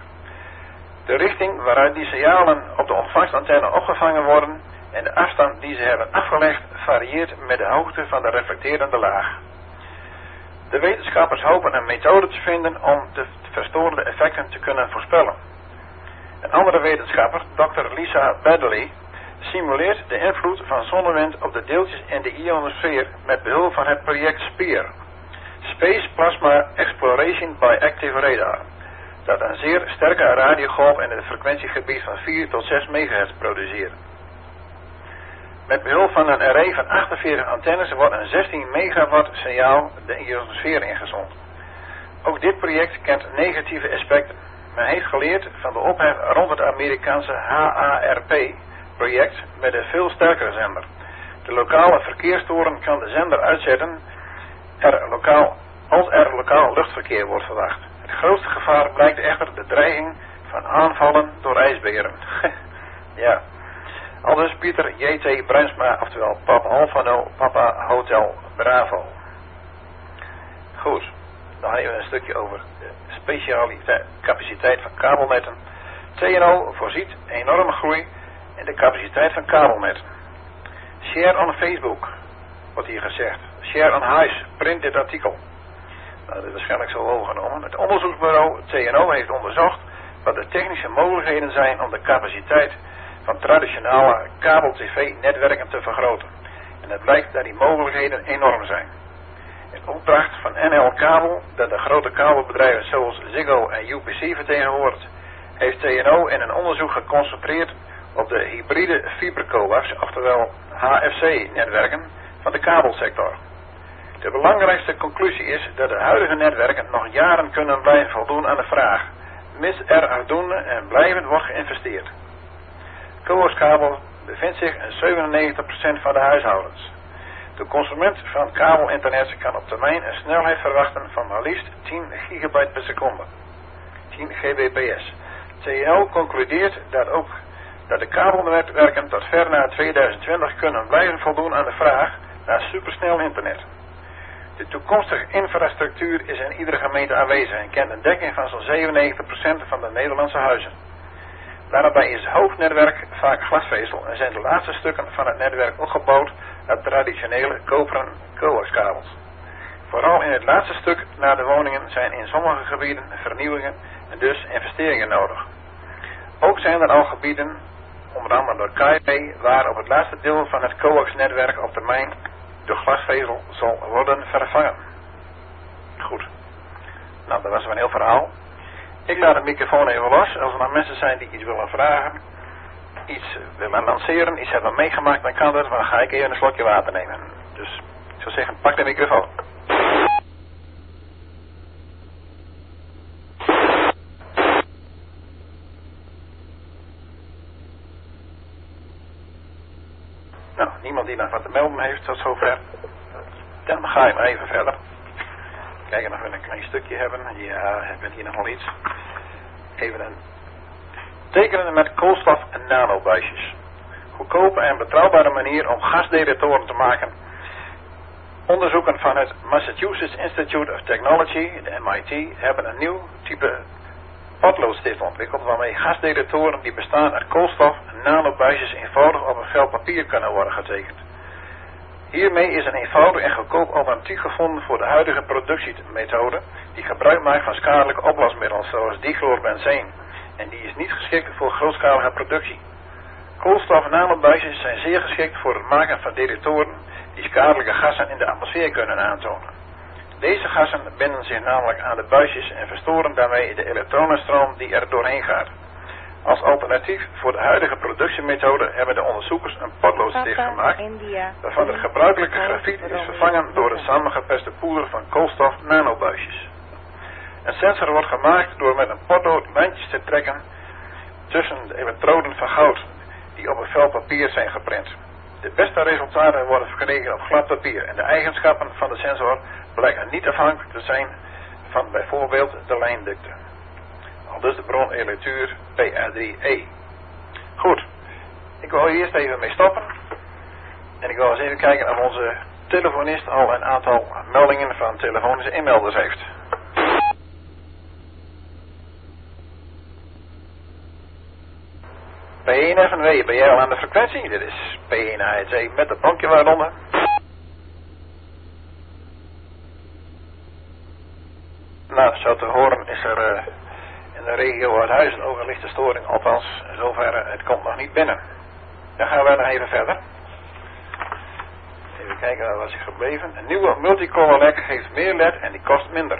De richting waaruit die signalen op de ontvangstantenne opgevangen worden en de afstand die ze hebben afgelegd varieert met de hoogte van de reflecterende laag. De wetenschappers hopen een methode te vinden om de verstorende effecten te kunnen wetenschapper, dokter Lisa Baddeley, simuleert de invloed van zonnewind op de deeltjes in de ionosfeer met behulp van het project SPEAR, Space Plasma Exploration by Active Radar, dat een zeer sterke radiogolf in het frequentiegebied van vier tot zes megahertz produceert. Met behulp van een array van achtenveertig antennes wordt een zestien megawatt signaal de ionosfeer ingezond. Ook dit project kent negatieve aspecten. Men heeft geleerd van de ophef rond het Amerikaanse H A R P-project met een veel sterkere zender. De lokale verkeerstoren kan de zender uitzetten er lokaal, als er lokaal luchtverkeer wordt verwacht. Het grootste gevaar blijkt echter de dreiging van aanvallen door ijsberen. Ja. Aldus Pieter J T Bruinsma, oftewel Papa Alfa Papa Hotel Bravo. Goed, dan even een stukje over de specialiteit, capaciteit van kabelnetten. T N O voorziet enorme groei in de capaciteit van kabelnetten. Share on Facebook, wordt hier gezegd. Share on Highs, print dit artikel. Nou, dat is waarschijnlijk zo overgenomen. Het onderzoeksbureau T N O heeft onderzocht wat de technische mogelijkheden zijn om de capaciteit van traditionele kabel-tv-netwerken te vergroten. En het blijkt dat die mogelijkheden enorm zijn. In opdracht van N L Kabel, dat de grote kabelbedrijven zoals Ziggo en U P C vertegenwoordigt, heeft T N O in een onderzoek geconcentreerd op de hybride fibercoax, oftewel H F C-netwerken van de kabelsector. De belangrijkste conclusie is dat de huidige netwerken nog jaren kunnen blijven voldoen aan de vraag, mits er afdoende en blijvend wordt geïnvesteerd. Coaxkabel bevindt zich in zevenennegentig procent van de huishoudens. De consument van kabelinternet kan op termijn een snelheid verwachten van maar liefst tien gigabyte per seconde. tien gigabps. T N O concludeert dat ook dat de kabelnetwerken tot ver na tweeduizend twintig kunnen blijven voldoen aan de vraag naar supersnel internet. De toekomstige infrastructuur is in iedere gemeente aanwezig en kent een dekking van zo'n zevenennegentig procent van de Nederlandse huizen. Daarbij is het hoofdnetwerk vaak glasvezel en zijn de laatste stukken van het netwerk opgebouwd uit traditionele koperen coaxkabels. Vooral in het laatste stuk naar de woningen zijn in sommige gebieden vernieuwingen en dus investeringen nodig. Ook zijn er al gebieden, onder andere door K I P, waar op het laatste deel van het coaxnetwerk op termijn door glasvezel zal worden vervangen. Goed. Nou, dat was een heel verhaal. Ik laat de microfoon even los. Als er nou mensen zijn die iets willen vragen, iets willen lanceren, iets hebben meegemaakt, dan kan dat, maar dan ga ik even een slokje water nemen. Dus ik zou zeggen, pak de microfoon. Nou, niemand die nog wat te melden heeft tot zover. Dan ga ik maar even verder. Kijken of we een klein stukje hebben. Ja, hebben we hier nog wel iets. Even een tekenen met koolstof en nanobuisjes. Goedkope en betrouwbare manier om gasdetectoren te maken. Onderzoeken van het Massachusetts Institute of Technology, de M I T, hebben een nieuw type potloodstift ontwikkeld waarmee gasdetectoren die bestaan uit koolstof en nanobuisjes eenvoudig op een vel papier kunnen worden getekend. Hiermee is een eenvoudig en goedkoop alternatief gevonden voor de huidige productiemethode die gebruik maakt van schadelijke opblaasmiddelen zoals dichlorbenzeen en die is niet geschikt voor grootschalige productie. Koolstof- en nanobuisjes zijn zeer geschikt voor het maken van detectoren die schadelijke gassen in de atmosfeer kunnen aantonen. Deze gassen binden zich namelijk aan de buisjes en verstoren daarmee de elektronenstroom die er doorheen gaat. Als alternatief voor de huidige productiemethode hebben de onderzoekers een potloodstift gemaakt, waarvan het gebruikelijke grafiet is vervangen door het samengeperste poeder van koolstof nanobuisjes. Een sensor wordt gemaakt door met een potlood lijntjes te trekken tussen de elektroden van goud die op een vel papier zijn geprint. De beste resultaten worden verkregen op glad papier en de eigenschappen van de sensor blijken niet afhankelijk te zijn van bijvoorbeeld de lijndikte. Aldus de bron elektuur P R drie E. Goed, ik wil hier eerst even mee stoppen. En ik wil eens even kijken of onze telefonist al een aantal meldingen van telefonische inmelders heeft. P één F N W, ben jij al aan de frequentie? Dit is P één A H C met het bankje waaronder. Nou, zo te horen is er uh, in de regio Uithuizen ook een lichte storing, althans zover het komt nog niet binnen. Dan gaan we nog even verder. Even kijken, waar was ik gebleven. Een nieuwe multicolor led geeft meer led en die kost minder.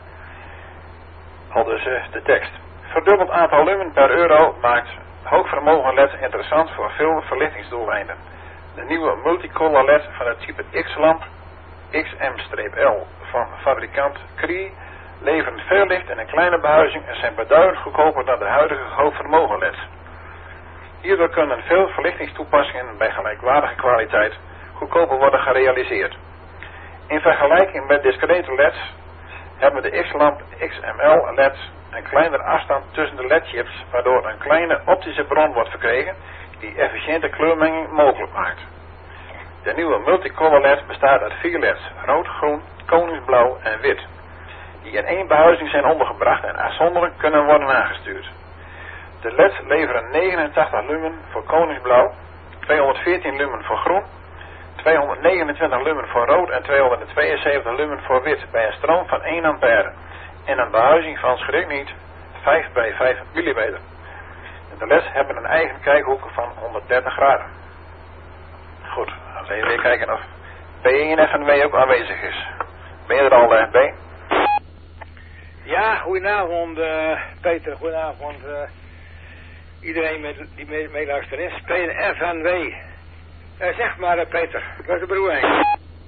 Al dus uh, de tekst. Verdubbeld aantal lumen per euro maakt hoogvermogen leds interessant voor veel verlichtingsdoeleinden. De nieuwe multicolor led van het type X-lamp X M-L van fabrikant Cree leveren veel licht in een kleine behuizing en zijn beduidend goedkoper dan de huidige hoogvermogen leds. Hierdoor kunnen veel verlichtingstoepassingen bij gelijkwaardige kwaliteit goedkoper worden gerealiseerd. In vergelijking met discrete leds hebben de X-lamp X M L leds een kleinere afstand tussen de ledchips, waardoor een kleine optische bron wordt verkregen die efficiënte kleurmenging mogelijk maakt. De nieuwe multicolor led bestaat uit vier leds, rood, groen, koningsblauw en wit, die in één behuizing zijn ondergebracht en afzonderlijk kunnen worden aangestuurd. De leds leveren negenentachtig lumen voor koningsblauw, tweehonderdveertien lumen voor groen, tweehonderdnegenentwintig lumen voor rood en tweehonderdtweeënzeventig lumen voor wit bij een stroom van één ampère en een behuizing van schrik niet vijf bij vijf millimeter. De leds hebben een eigen kijkhoek van honderddertig graden. Goed, dan even weer kijken of B één F N W ook aanwezig is. Ben je er al, uh, B? Ja, goedenavond uh, Peter, goedenavond uh, iedereen met, die mee, meeluistert is. Peter F N W. Uh, zeg maar uh, Peter, waar is de broer heen?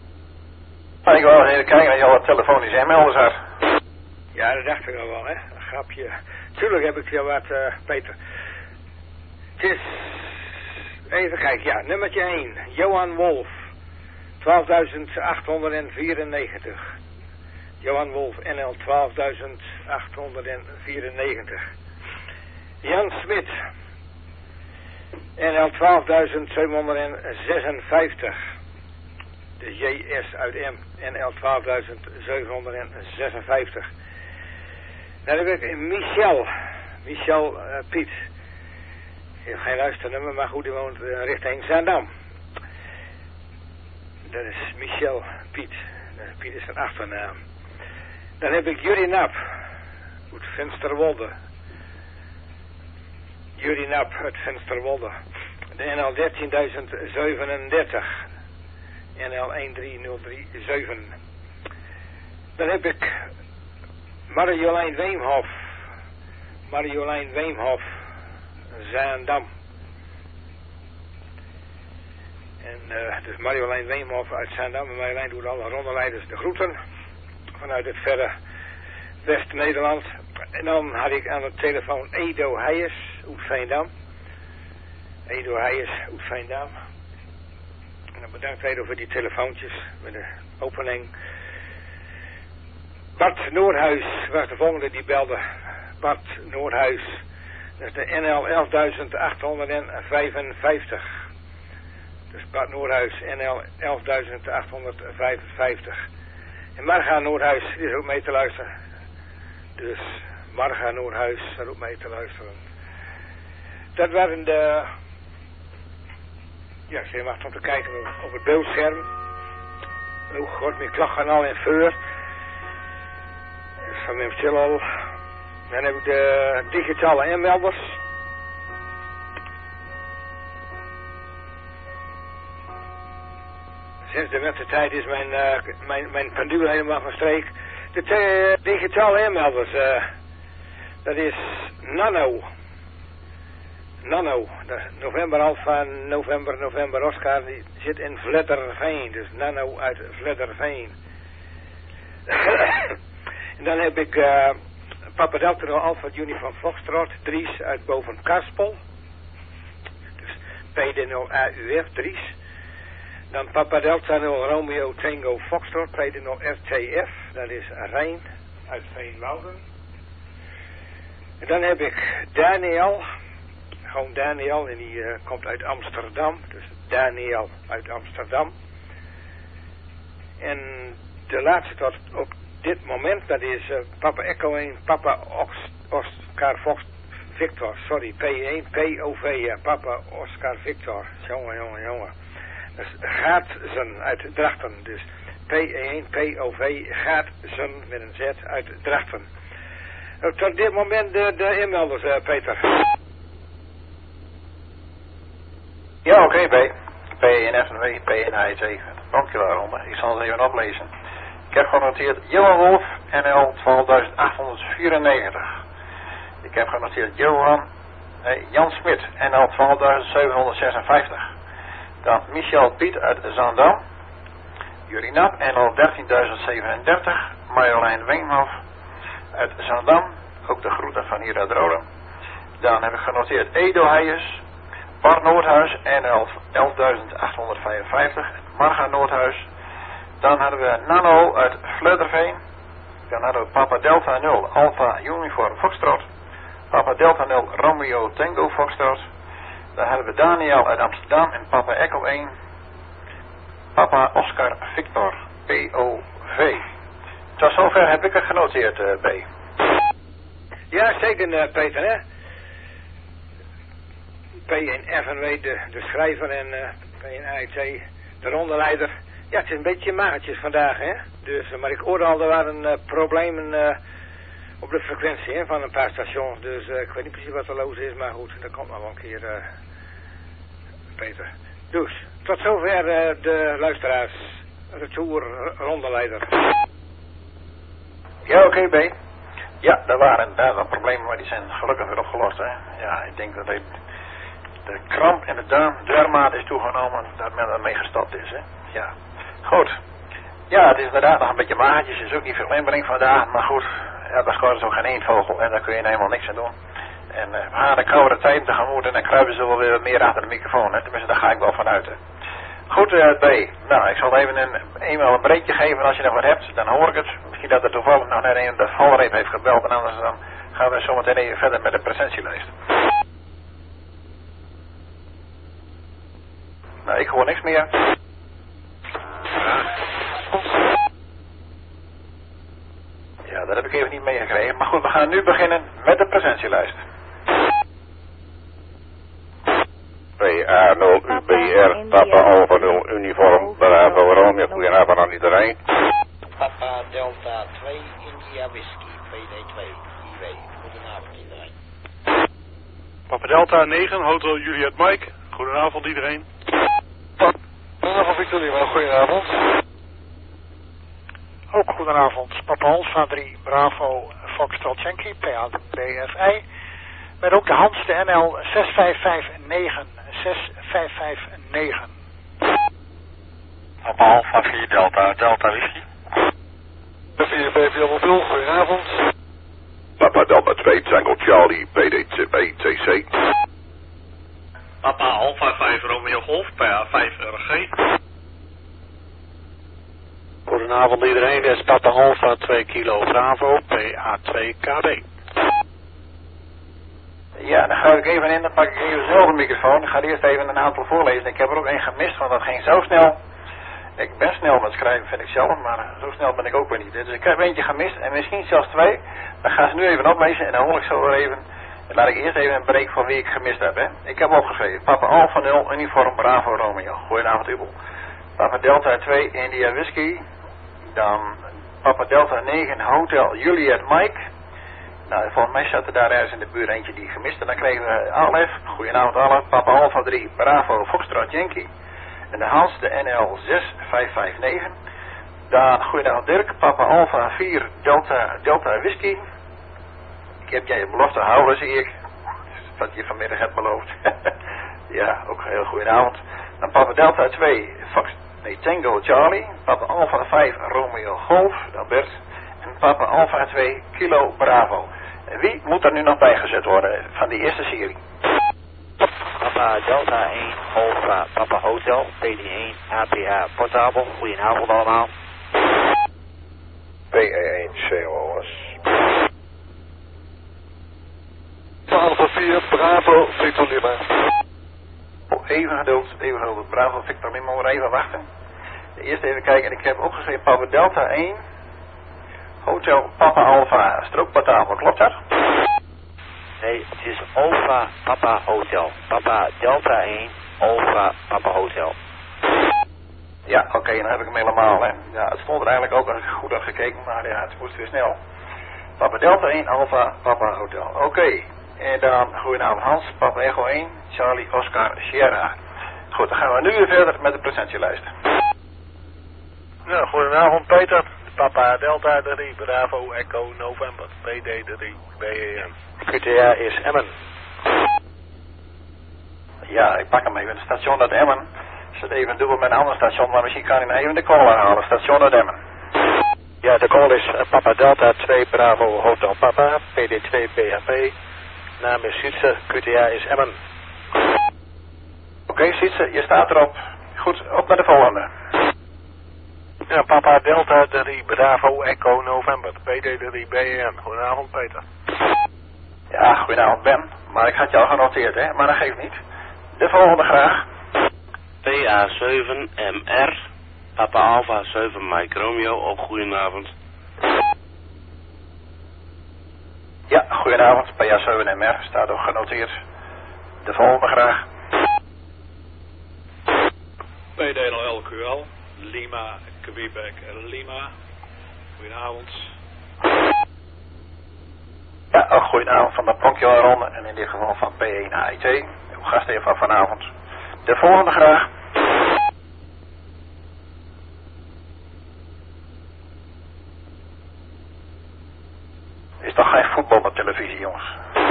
Ah, ik wil even kijken dat je al wat telefonisch en melders had. Ja, dat dacht ik al wel, hè. Een grapje. Tuurlijk heb ik je wat, uh, Peter. Het is... Even kijken, ja, nummertje één. Johan Wolf. twaalfduizend achthonderdvierennegentig. Johan Wolf, N L twaalfduizend achthonderdvierennegentig. Jan Smit. N L twaalfduizend zevenhonderdzesenvijftig. De J S uit M. N L twaalfduizend zevenhonderdzesenvijftig. Dan heb ik Michel. Michel uh, Piet. Heeft geen luisternummer, maar goed, die woont uh, richting Zaandam. Dat is Michel Piet. Uh, Piet is zijn achternaam. Dan heb ik Jurie Nap. Uit Vensterwolde. Jurie Nap uit Vensterwolde. De N L dertienduizend zevenendertig. N L een drie nul drie zeven. Dan heb ik Marjolein Weemhof. Marjolein Weemhof. Zaandam. En uh, dus Marjolein Weemhof uit Zaandam. En Marjolein doet alle rondeleiders de groeten. Vanuit het verre West-Nederland. En dan had ik aan de telefoon Edo Heijers uit Veendam. Edo Heijers uit Veendam. En dan bedankt Edo voor die telefoontjes met de opening. Bart Noordhuis was de volgende die belde. Bart Noordhuis. Dat is de N L elfduizend achthonderdvijfenvijftig. Dus Bart Noordhuis, N L elfduizend achthonderdvijfenvijftig. En Marga Noordhuis, die is ook mee te luisteren. Dus Marga Noordhuis is ook mee te luisteren. Dat waren de... Ja, ze mag om te kijken op het beeldscherm. Oh god, mijn klachtkanaal in Veur. Dat is van mijn chill. Dan heb ik de digitale inmelders. Sinds de wintertijd is mijn, uh, mijn, mijn pendule helemaal van streek. De te, uh, digitale inmelders, uh, dat is Nano. Nano, dat is November Alpha, November, November Oscar, die zit in Vledderveen. Dus Nano uit Vledderveen. En dan heb ik... Uh, Papa Delta Alpha Uniform Foxtrot, Dries uit boven Karspel. Dus P D nul A U F, Dries. Dan Papa Delta nul Romeo Tango Foxtrot, P D nul R T F, dat is Rijn uit Veenwouden. En dan heb ik Daniel, gewoon Daniel, en die uh, komt uit Amsterdam. Dus Daniel uit Amsterdam. En de laatste tot op dit moment, dat is uh, Papa Echo één, Papa Oscar Fox Victor, sorry, P één, P O V, ja, Papa Oscar Victor, jongen, jongen, jongen. Dat is Gaatsen uit Drachten, dus P één, P O V, Gaatsen met een Z uit Drachten. Tot dit moment de, de inmelders, uh, Peter. Ja, oké, okay, B. P N F N W, P N I T. Dankjewel, Ronde. Ik zal het even oplezen. Ik heb genoteerd Johan Wolf, N L twaalfduizend achthonderdvierennegentig. Ik heb genoteerd Johan, nee, Jan Smit, N L twaalfduizend zevenhonderdzesenvijftig. Dan Michel Piet uit Zandam. Jurinap, N L dertienduizend zevenendertig. Marjolein Weenhof uit Zandam. Ook de groeten van hier uit Rode. Dan heb ik genoteerd Edo Heijers, Bart Noordhuis, N L elfduizend achthonderdvijfenvijftig. Marga Noordhuis. Dan hadden we Nano uit Vledderveen. Dan hadden we Papa Delta nul, Alpha Uniform Foxtrot. Papa Delta nul, Romeo Tango Foxtrot. Dan hadden we Daniel uit Amsterdam en Papa Echo één. Papa Oscar Victor, P O V. Tot zover heb ik het genoteerd, uh, B. Ja, zeker, uh, Peter, hè. P N F N W, de, de schrijver, en uh, P N I T, de rondeleider. Ja, het is een beetje magertjes vandaag, hè. Dus, uh, maar ik hoorde al, er waren uh, problemen uh, op de frequentie, hè, van een paar stations. Dus uh, ik weet niet precies wat er los is, maar goed, dat komt nog wel een keer, uh, Peter. Dus, tot zover uh, de luisteraars. Retour, rondeleider. Ja, oké, okay, B. Ja, er waren daar wat problemen, maar die zijn gelukkig weer opgelost, hè. Ja, ik denk dat de, de kramp in de darm, darmmaat is toegenomen, dat men ermee gestopt is, hè. Ja, goed. Ja, het is inderdaad nog een beetje magertjes, er is ook niet veel inbreng vandaag, maar goed, ja, dat is gewoon zo geen eendvogel en daar kun je helemaal niks aan doen. En uh, we gaan de koude tijd tegemoet en dan kruipen ze wel weer meer achter de microfoon, hè. Tenminste, daar ga ik wel vanuit, hè. Goed, uh, B. Nou, ik zal even een, eenmaal een breekje geven als je nog wat hebt, dan hoor ik het. Misschien dat er toevallig nog net een de valreep heeft gebeld en anders dan gaan we zo meteen even verder met de presentielijst. Nou, ik hoor niks meer. Ja, dat heb ik even niet meegekregen. Maar goed, we gaan nu beginnen met de presentielijst. P A nul U B R, Papa Alpha nul Uniform, Bravo Romeo, goedenavond aan iedereen. Papa Delta twee, India Whisky, P D twee, I W, goedenavond iedereen. Papa Delta negen, Hotel Juliet Mike, goedenavond iedereen. Goedenavond Victor Lima, goedenavond. Ook goedenavond, Papa Alpha drie, Bravo, Foxtrot Yankee, P A B F I. Met ook de Hans, de N L zes vijf vijf negen, zes vijf vijf negen. Papa Alpha vier Delta, Delta Whisky. vier B V Mobiel, goedenavond. Papa Delta twee Tango Charlie, P D twee T C. Papa Alpha vijf Romeo Golf, P A vijf R G. Goedenavond iedereen, dit is Papa Alpha twee kilo Bravo, P A twee K B. Ja, dan ga ik even in, dan pak ik even zelf de microfoon. Ik ga eerst even een aantal voorlezen. Ik heb er ook één gemist, want dat ging zo snel. Ik ben snel met schrijven, vind ik zelf, maar zo snel ben ik ook weer niet. Dus ik heb eentje gemist en misschien zelfs twee. Dan gaan ze nu even oplezen en dan hoor ik zo weer even. En laat ik eerst even een break van wie ik gemist heb, hè. Ik heb opgeschreven, Papa Alpha nul, Uniform Bravo Romeo. Goedenavond, Ubel. Papa Delta twee, India Whisky. Dan Papa Delta negen, Hotel Juliet Mike. Nou, volgens mij zat er daar ergens in de buurt eentje die gemist. En dan kregen we Alef. Goedenavond Alef. Papa Alpha drie, Bravo, Foxtrot Yankee. En de Hans, de N L zes vijf vijf negen. Dan goedenavond Dirk. Papa Alpha vier, Delta, Delta Whisky. Ik heb jij je belofte houden, zie ik. Wat je vanmiddag hebt beloofd. Ja, ook heel goedenavond. Dan Papa Delta twee, Fox, nee, Tango Charlie. Papa Alpha vijf, Romeo Golf. Dan Bert. En Papa Alpha twee, Kilo Bravo. En wie moet er nu nog bijgezet worden van die eerste serie? Papa Delta één, Alpha, Papa Hotel, P D één, A P A Portabel. Goedenavond allemaal. P E één, C O S. Alpha vier, Bravo, Victor Lima. Oh, even geduld, even geduld. Bravo, Victor Lima, maar even wachten. Eerst even kijken, en ik heb opgeschreven Papa Delta één, Hotel Papa Alpha, strook Portabel, klopt dat? Nee, het is Alpha Papa Hotel. Papa Delta één, Alpha Papa Hotel. Ja, oké, okay, dan heb ik hem helemaal, hè. Ja, het stond er eigenlijk ook als ik goed had gekeken, maar ja, het moest weer snel. Papa Delta één, Alpha, Papa Hotel. Oké. Okay. En dan, goedenavond Hans, Papa Echo één, Charlie, Oscar, Sierra. Goed, dan gaan we nu weer verder met de presentielijst. Nou, goedenavond Peter. Papa Delta drie, Bravo, Echo, November, P D drie, B E N. Q T A is Emmen. Ja, ik pak hem even. Station uit Emmen. Zet even dubbel met een ander station, maar misschien kan ik nou even de call aanhalen. Station uit Emmen. Ja, de call is uh, Papa Delta twee, Bravo, Hotel Papa, P D twee, B H P. Naam is Sietse, Q T A is Emmen. Oké, okay, Sietse, je staat erop. Goed, op naar de volgende. Ja, Papa Delta drie, Bravo, Echo, November, P D drie, B E N. Goedenavond Peter. Ja, goedenavond Ben. Maar ik had je al genoteerd, hè. Maar dat geeft niet. De volgende graag. P A zeven M R, Papa Alpha zeven Mike Romeo, ook goedenavond. Ja, goedenavond, P A zeven M R, staat ook genoteerd. De volgende graag. P D L Q L, Lima, Quebec, Lima, goedenavond. Ja, ook goedenavond van de Pronkio-ronde en in dit geval van P één A I T, uw gastheer van vanavond. De volgende graag. Is toch geen voetbal op televisie, jongens?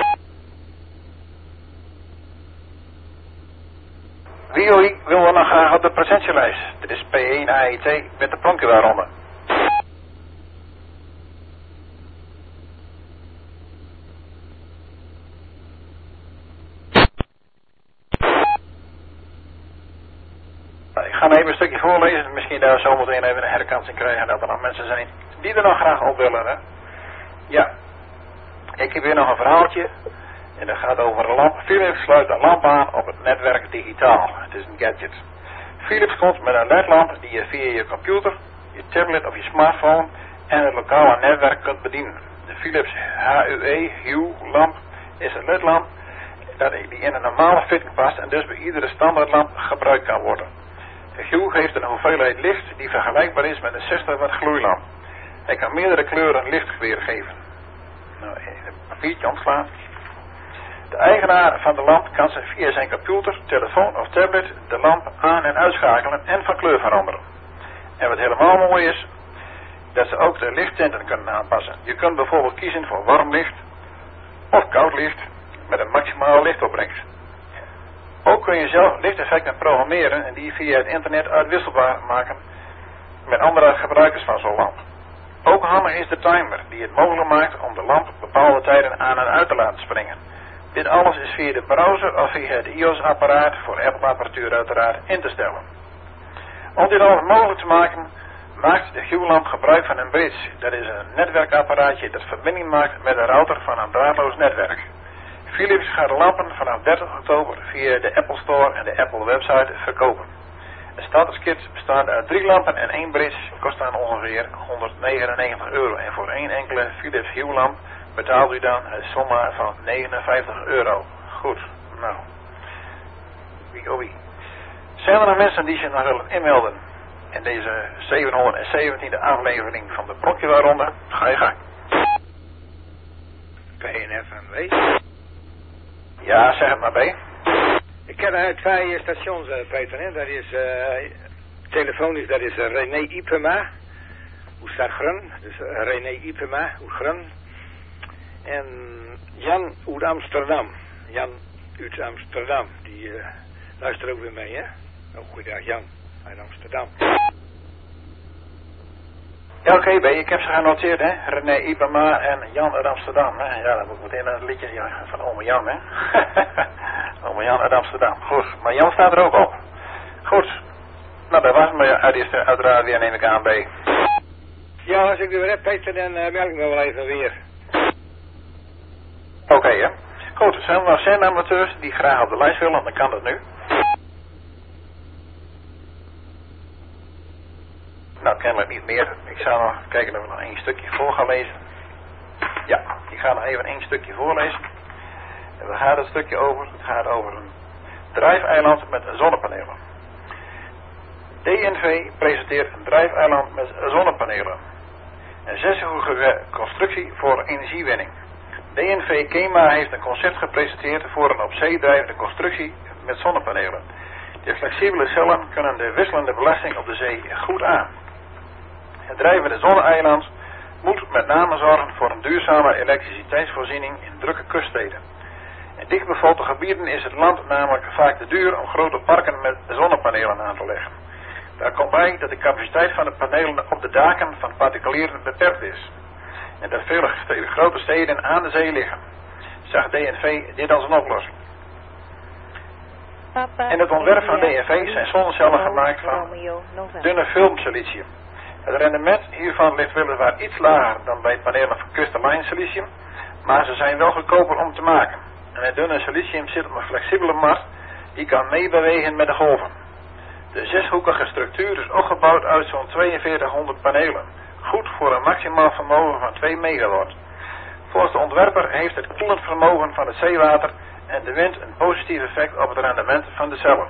Wie wil er nog graag op de presentielijst? Dit is P één A I T met de Pronkio-ronde. Ik ga even een stukje voorlezen. Misschien daar zometeen even een herkansing krijgen dat er nog mensen zijn die er nog graag op willen. Hè? Ja, ik heb hier nog een verhaaltje. En dat gaat over een lamp. Philips sluit een lamp aan op het netwerk digitaal. Het is een gadget. Philips komt met een L E D-lamp die je via je computer, je tablet of je smartphone en het lokale netwerk kunt bedienen. De Philips H U E Hue-lamp is een L E D-lamp die in een normale fitting past en dus bij iedere standaardlamp gebruikt kan worden. De Hue heeft een hoeveelheid licht die vergelijkbaar is met een zestig watt gloeilamp. Hij kan meerdere kleuren licht weergeven. Nou, een papiertje ontslaan. De eigenaar van de lamp kan zich via zijn computer, telefoon of tablet de lamp aan- en uitschakelen en van kleur veranderen. En wat helemaal mooi is, dat ze ook de lichttinten kunnen aanpassen. Je kunt bijvoorbeeld kiezen voor warm licht of koud licht met een maximale lichtopbrengst. Ook kun je zelf lichteffecten programmeren en die via het internet uitwisselbaar maken met andere gebruikers van zo'n lamp. Ook handig is de timer die het mogelijk maakt om de lamp bepaalde tijden aan en uit te laten springen. Dit alles is via de browser of via het I O S-apparaat, voor Apple-apparatuur uiteraard, in te stellen. Om dit alles mogelijk te maken, maakt de Hue-lamp gebruik van een bridge. Dat is een netwerkapparaatje dat verbinding maakt met een router van een draadloos netwerk. Philips gaat de lampen vanaf dertig oktober via de Apple Store en de Apple website verkopen. Een starterskit bestaat uit drie lampen en één bridge kost dan ongeveer honderdnegenennegentig euro. En voor één enkele Philips Hue-lamp betaalt u dan een somma van negenenvijftig euro. Goed, nou. Wie oh wie. Zijn er nog mensen die zich nog willen inmelden in deze zevenhonderdzeventiende aflevering van de Pronkio-ronde? Ga je gang. P N F M W. Ja, zeg het maar bij. Ik ken uit twee stations, uh, Peter, hè. Dat is, uh, telefonisch, dat is uh, René Ipema, hoe staat Grun, dus uh, René Ipema, hoe Grun. En Jan uit Amsterdam, Jan uit Amsterdam, die uh, luistert ook weer mee, hè. Oh, goeiedag Jan, uit Amsterdam. Ja, oké, okay, ik heb ze genoteerd, hè. René Ipema en Jan uit Amsterdam, hè. Ja, dat moet ik meteen een liedje ja, van ome Jan, hè. ome Jan uit Amsterdam, goed. Maar Jan staat er ook op. Goed. Nou, dat was me uit, uiteraard weer, neem ik aan, bij. Ja, als ik er weer heb, Peter, dan uh, meld ik me wel even weer. Oké, okay, hè. Goed, zijn er nog zendamateurs die graag op de lijst willen, dan kan dat nu. Nou, kennelijk niet meer. Ik zou nog kijken of ik nog één stukje voor ga lezen. Ja, ik ga nog even één stukje voorlezen. En waar gaat het stukje over? Het gaat over een drijfeiland met zonnepanelen. D N V presenteert een drijfeiland met zonnepanelen. Een zeshoekige constructie voor energiewinning. D N V KEMA heeft een concept gepresenteerd voor een op zee drijvende constructie met zonnepanelen. De flexibele cellen kunnen de wisselende belasting op de zee goed aan. Het drijvende zonne-eiland moet met name zorgen voor een duurzame elektriciteitsvoorziening in drukke kuststeden. In dichtbevolkte gebieden is het land namelijk vaak te duur om grote parken met zonnepanelen aan te leggen. Daar komt bij dat de capaciteit van de panelen op de daken van particulieren beperkt is. En dat vele steden, grote steden aan de zee liggen. Zag D N V dit als een oplossing. In het ontwerp van D N V zijn zonnecellen gemaakt van dunne filmsilicium. Het rendement hiervan ligt weliswaar iets lager dan bij panelen van crystalline silicium, maar ze zijn wel goedkoper om te maken. En het dunne silicium zit op een flexibele mast die kan meebewegen met de golven. De zeshoekige structuur is opgebouwd uit zo'n tweeënveertighonderd panelen, goed voor een maximaal vermogen van twee megawatt. Volgens de ontwerper heeft het koelend vermogen van het zeewater en de wind een positief effect op het rendement van de cellen.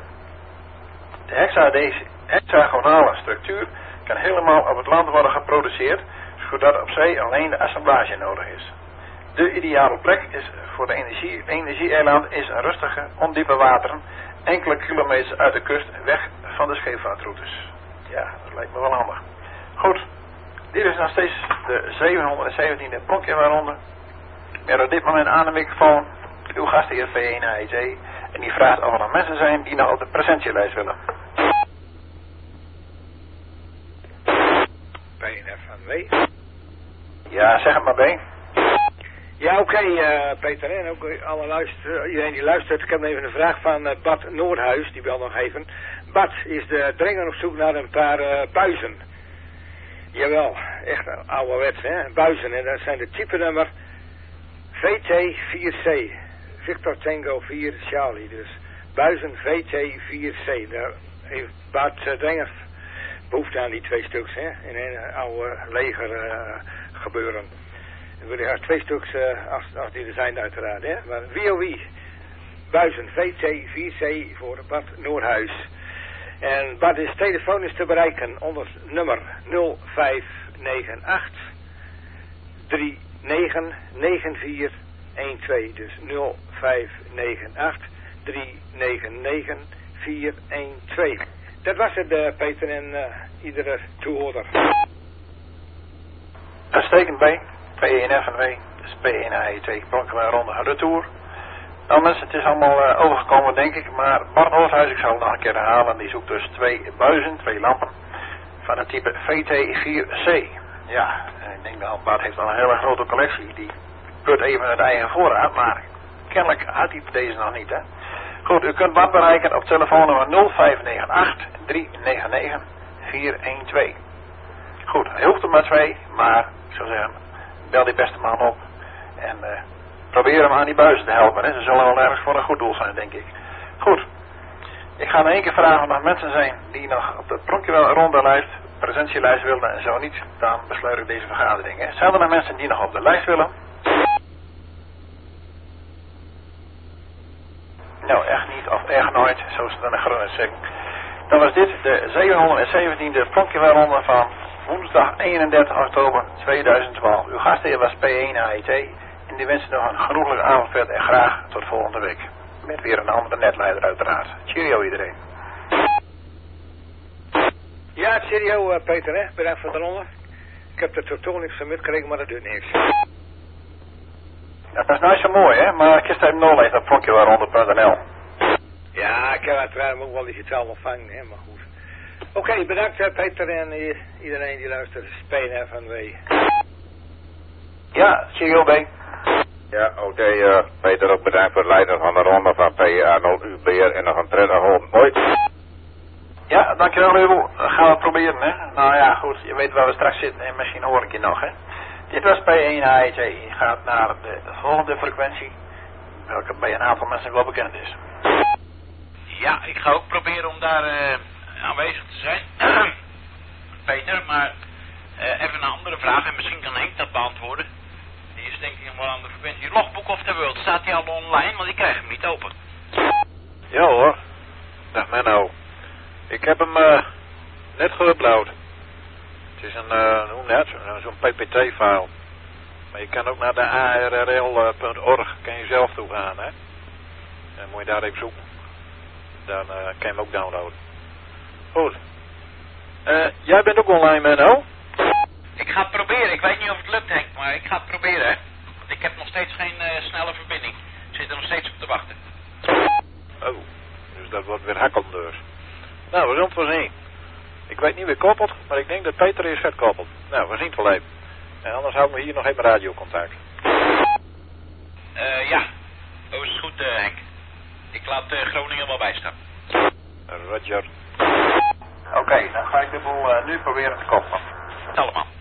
De hexagonale structuur kan helemaal op het land worden geproduceerd, zodat op zee alleen de assemblage nodig is. De ideale plek is voor de energie, energie-eiland is een rustige, ondiepe wateren, enkele kilometers uit de kust, weg van de scheepvaartroutes. Ja, dat lijkt me wel handig. Goed, dit is nog steeds de zevenhonderdzeventiende Pronkjewaarronde. Met op dit moment aan de microfoon uw gastheer V één A E T en die vraagt of er nog mensen zijn die nog op de presentielijst willen. P N F N W. Ja, zeg het maar B. Ja, oké, okay, uh, Peter, en ook alle luister, iedereen die luistert. Ik heb even een vraag van uh, Bart Noordhuis, die bel nog even. Bart, is de dringend op zoek naar een paar uh, buizen? Jawel, echt ouderwets, hè, buizen. En dat zijn de type nummer V T vier C. Victor Tango vier Charlie. Dus buizen V T vier C. Daar heeft Bart uh, dringend behoefte aan die twee stuks, hè. In een uh, oude leger uh, gebeuren. Dan wil je er twee stuks, uh, als, als die er zijn uiteraard, hè. Maar wie of wie? Buizen V T vier C voor Bart Noordhuis. En Bart is telefonisch te bereiken onder nummer nul vijf negen acht drie negen negen vier een twee. Dus nul vijf negen acht drie negen negen vier een twee. Dat was het, uh, Peter, en uh, iedere toehoorder. Uitstekend B. P één F N W, dus P één A E T, Pronkjewaarronde retour. Nou mensen, het is allemaal uh, overgekomen denk ik, maar Bart Noordhuis, ik zal het nog een keer herhalen, die zoekt dus twee buizen, twee lampen van het type V T vier C. Ja, ik denk dat Bart heeft al een hele grote collectie, die put even uit eigen voorraad, maar kennelijk had hij deze nog niet, hè. Goed, u kunt Bart bereiken op telefoonnummer nul vijf negen acht drie negen negen vier een twee. Goed, hij hoeft er maar twee, maar ik zou zeggen, bel die beste man op en uh, probeer hem aan die buizen te helpen. Hè. Ze zullen wel ergens voor een goed doel zijn, denk ik. Goed, ik ga nog één keer vragen of er nog mensen zijn die nog op de Pronkjewaarronde-lijst, presentielijst willen en zo niet, dan besluit ik deze vergadering. Hè. Zijn er nog mensen die nog op de lijst willen? Nou, echt niet of echt nooit, zo is het dan een groene sec. Dan was dit de zevenhonderdzeventiende Pronkjewaarronde van woensdag eenendertig oktober tweeduizend twaalf. Uw gastheer was P één A E T en die wensen nog een genoeglijke avond verder en graag tot volgende week. Met weer een andere netleider uiteraard. Cheerio iedereen. Ja, cheerio uh, Peter, hè. Bedankt voor de ronde. Ik heb er totaal niks van mitgekregen, maar dat doet niks. Ja, dat is nou zo mooi, hè, maar ik kist even nul lezen op pronkjewaarronde punt n l. Ja, ik heb uiteraard ook wel digitaal ontvangen, hè, maar goed. Oké, okay, bedankt uh, Peter en uh, iedereen die luistert. P N F N W. Ja, cheerio B. Ja, oké, okay, uh, Peter ook bedankt voor het leiden van de ronde van P A nul U B R en nog een prettige ronde. Hoi. Ja, dankjewel Uwe. Gaan we het proberen, hè. Nou ja, goed, je weet waar we straks zitten en misschien hoor ik je nog, hè. Dit was P één A E T. Je gaat naar de volgende frequentie, welke bij een aantal mensen wel bekend is. Ja, ik ga ook proberen om daar uh, aanwezig te zijn. Peter, maar uh, even een andere vraag en misschien kan Henk dat beantwoorden. Die is denk ik nog wel aan de frequentie. Logboek of de World, staat die al online? Want ik krijg hem niet open. Ja hoor. Dag Menno. Ik heb hem uh, net geüpload. Het is een, uh, hoe net, een zo'n P P T-file. Maar je kan ook naar de A R R L punt org, kan je zelf toe gaan, hè. Dan moet je daar even zoeken. Dan uh, kan je hem ook downloaden. Goed. Uh, jij bent ook online, Menno? Ik ga het proberen. Ik weet niet of het lukt, Henk, maar ik ga het proberen, hè. Want ik heb nog steeds geen uh, snelle verbinding. Ik zit er nog steeds op te wachten. Oh, dus dat wordt weer hakkelen dus. Nou, we zullen het wel zien. Ik weet niet wie koppelt, maar ik denk dat Peter is gaat koppelen. Nou, we zien het wel even. En anders houden we hier nog even radiocontact. Uh, ja, dat is goed, uh, Henk. Ik laat uh, Groningen wel bijstaan. Roger. Oké, okay, dan ga ik de boel uh, nu proberen te koppelen. Allemaal.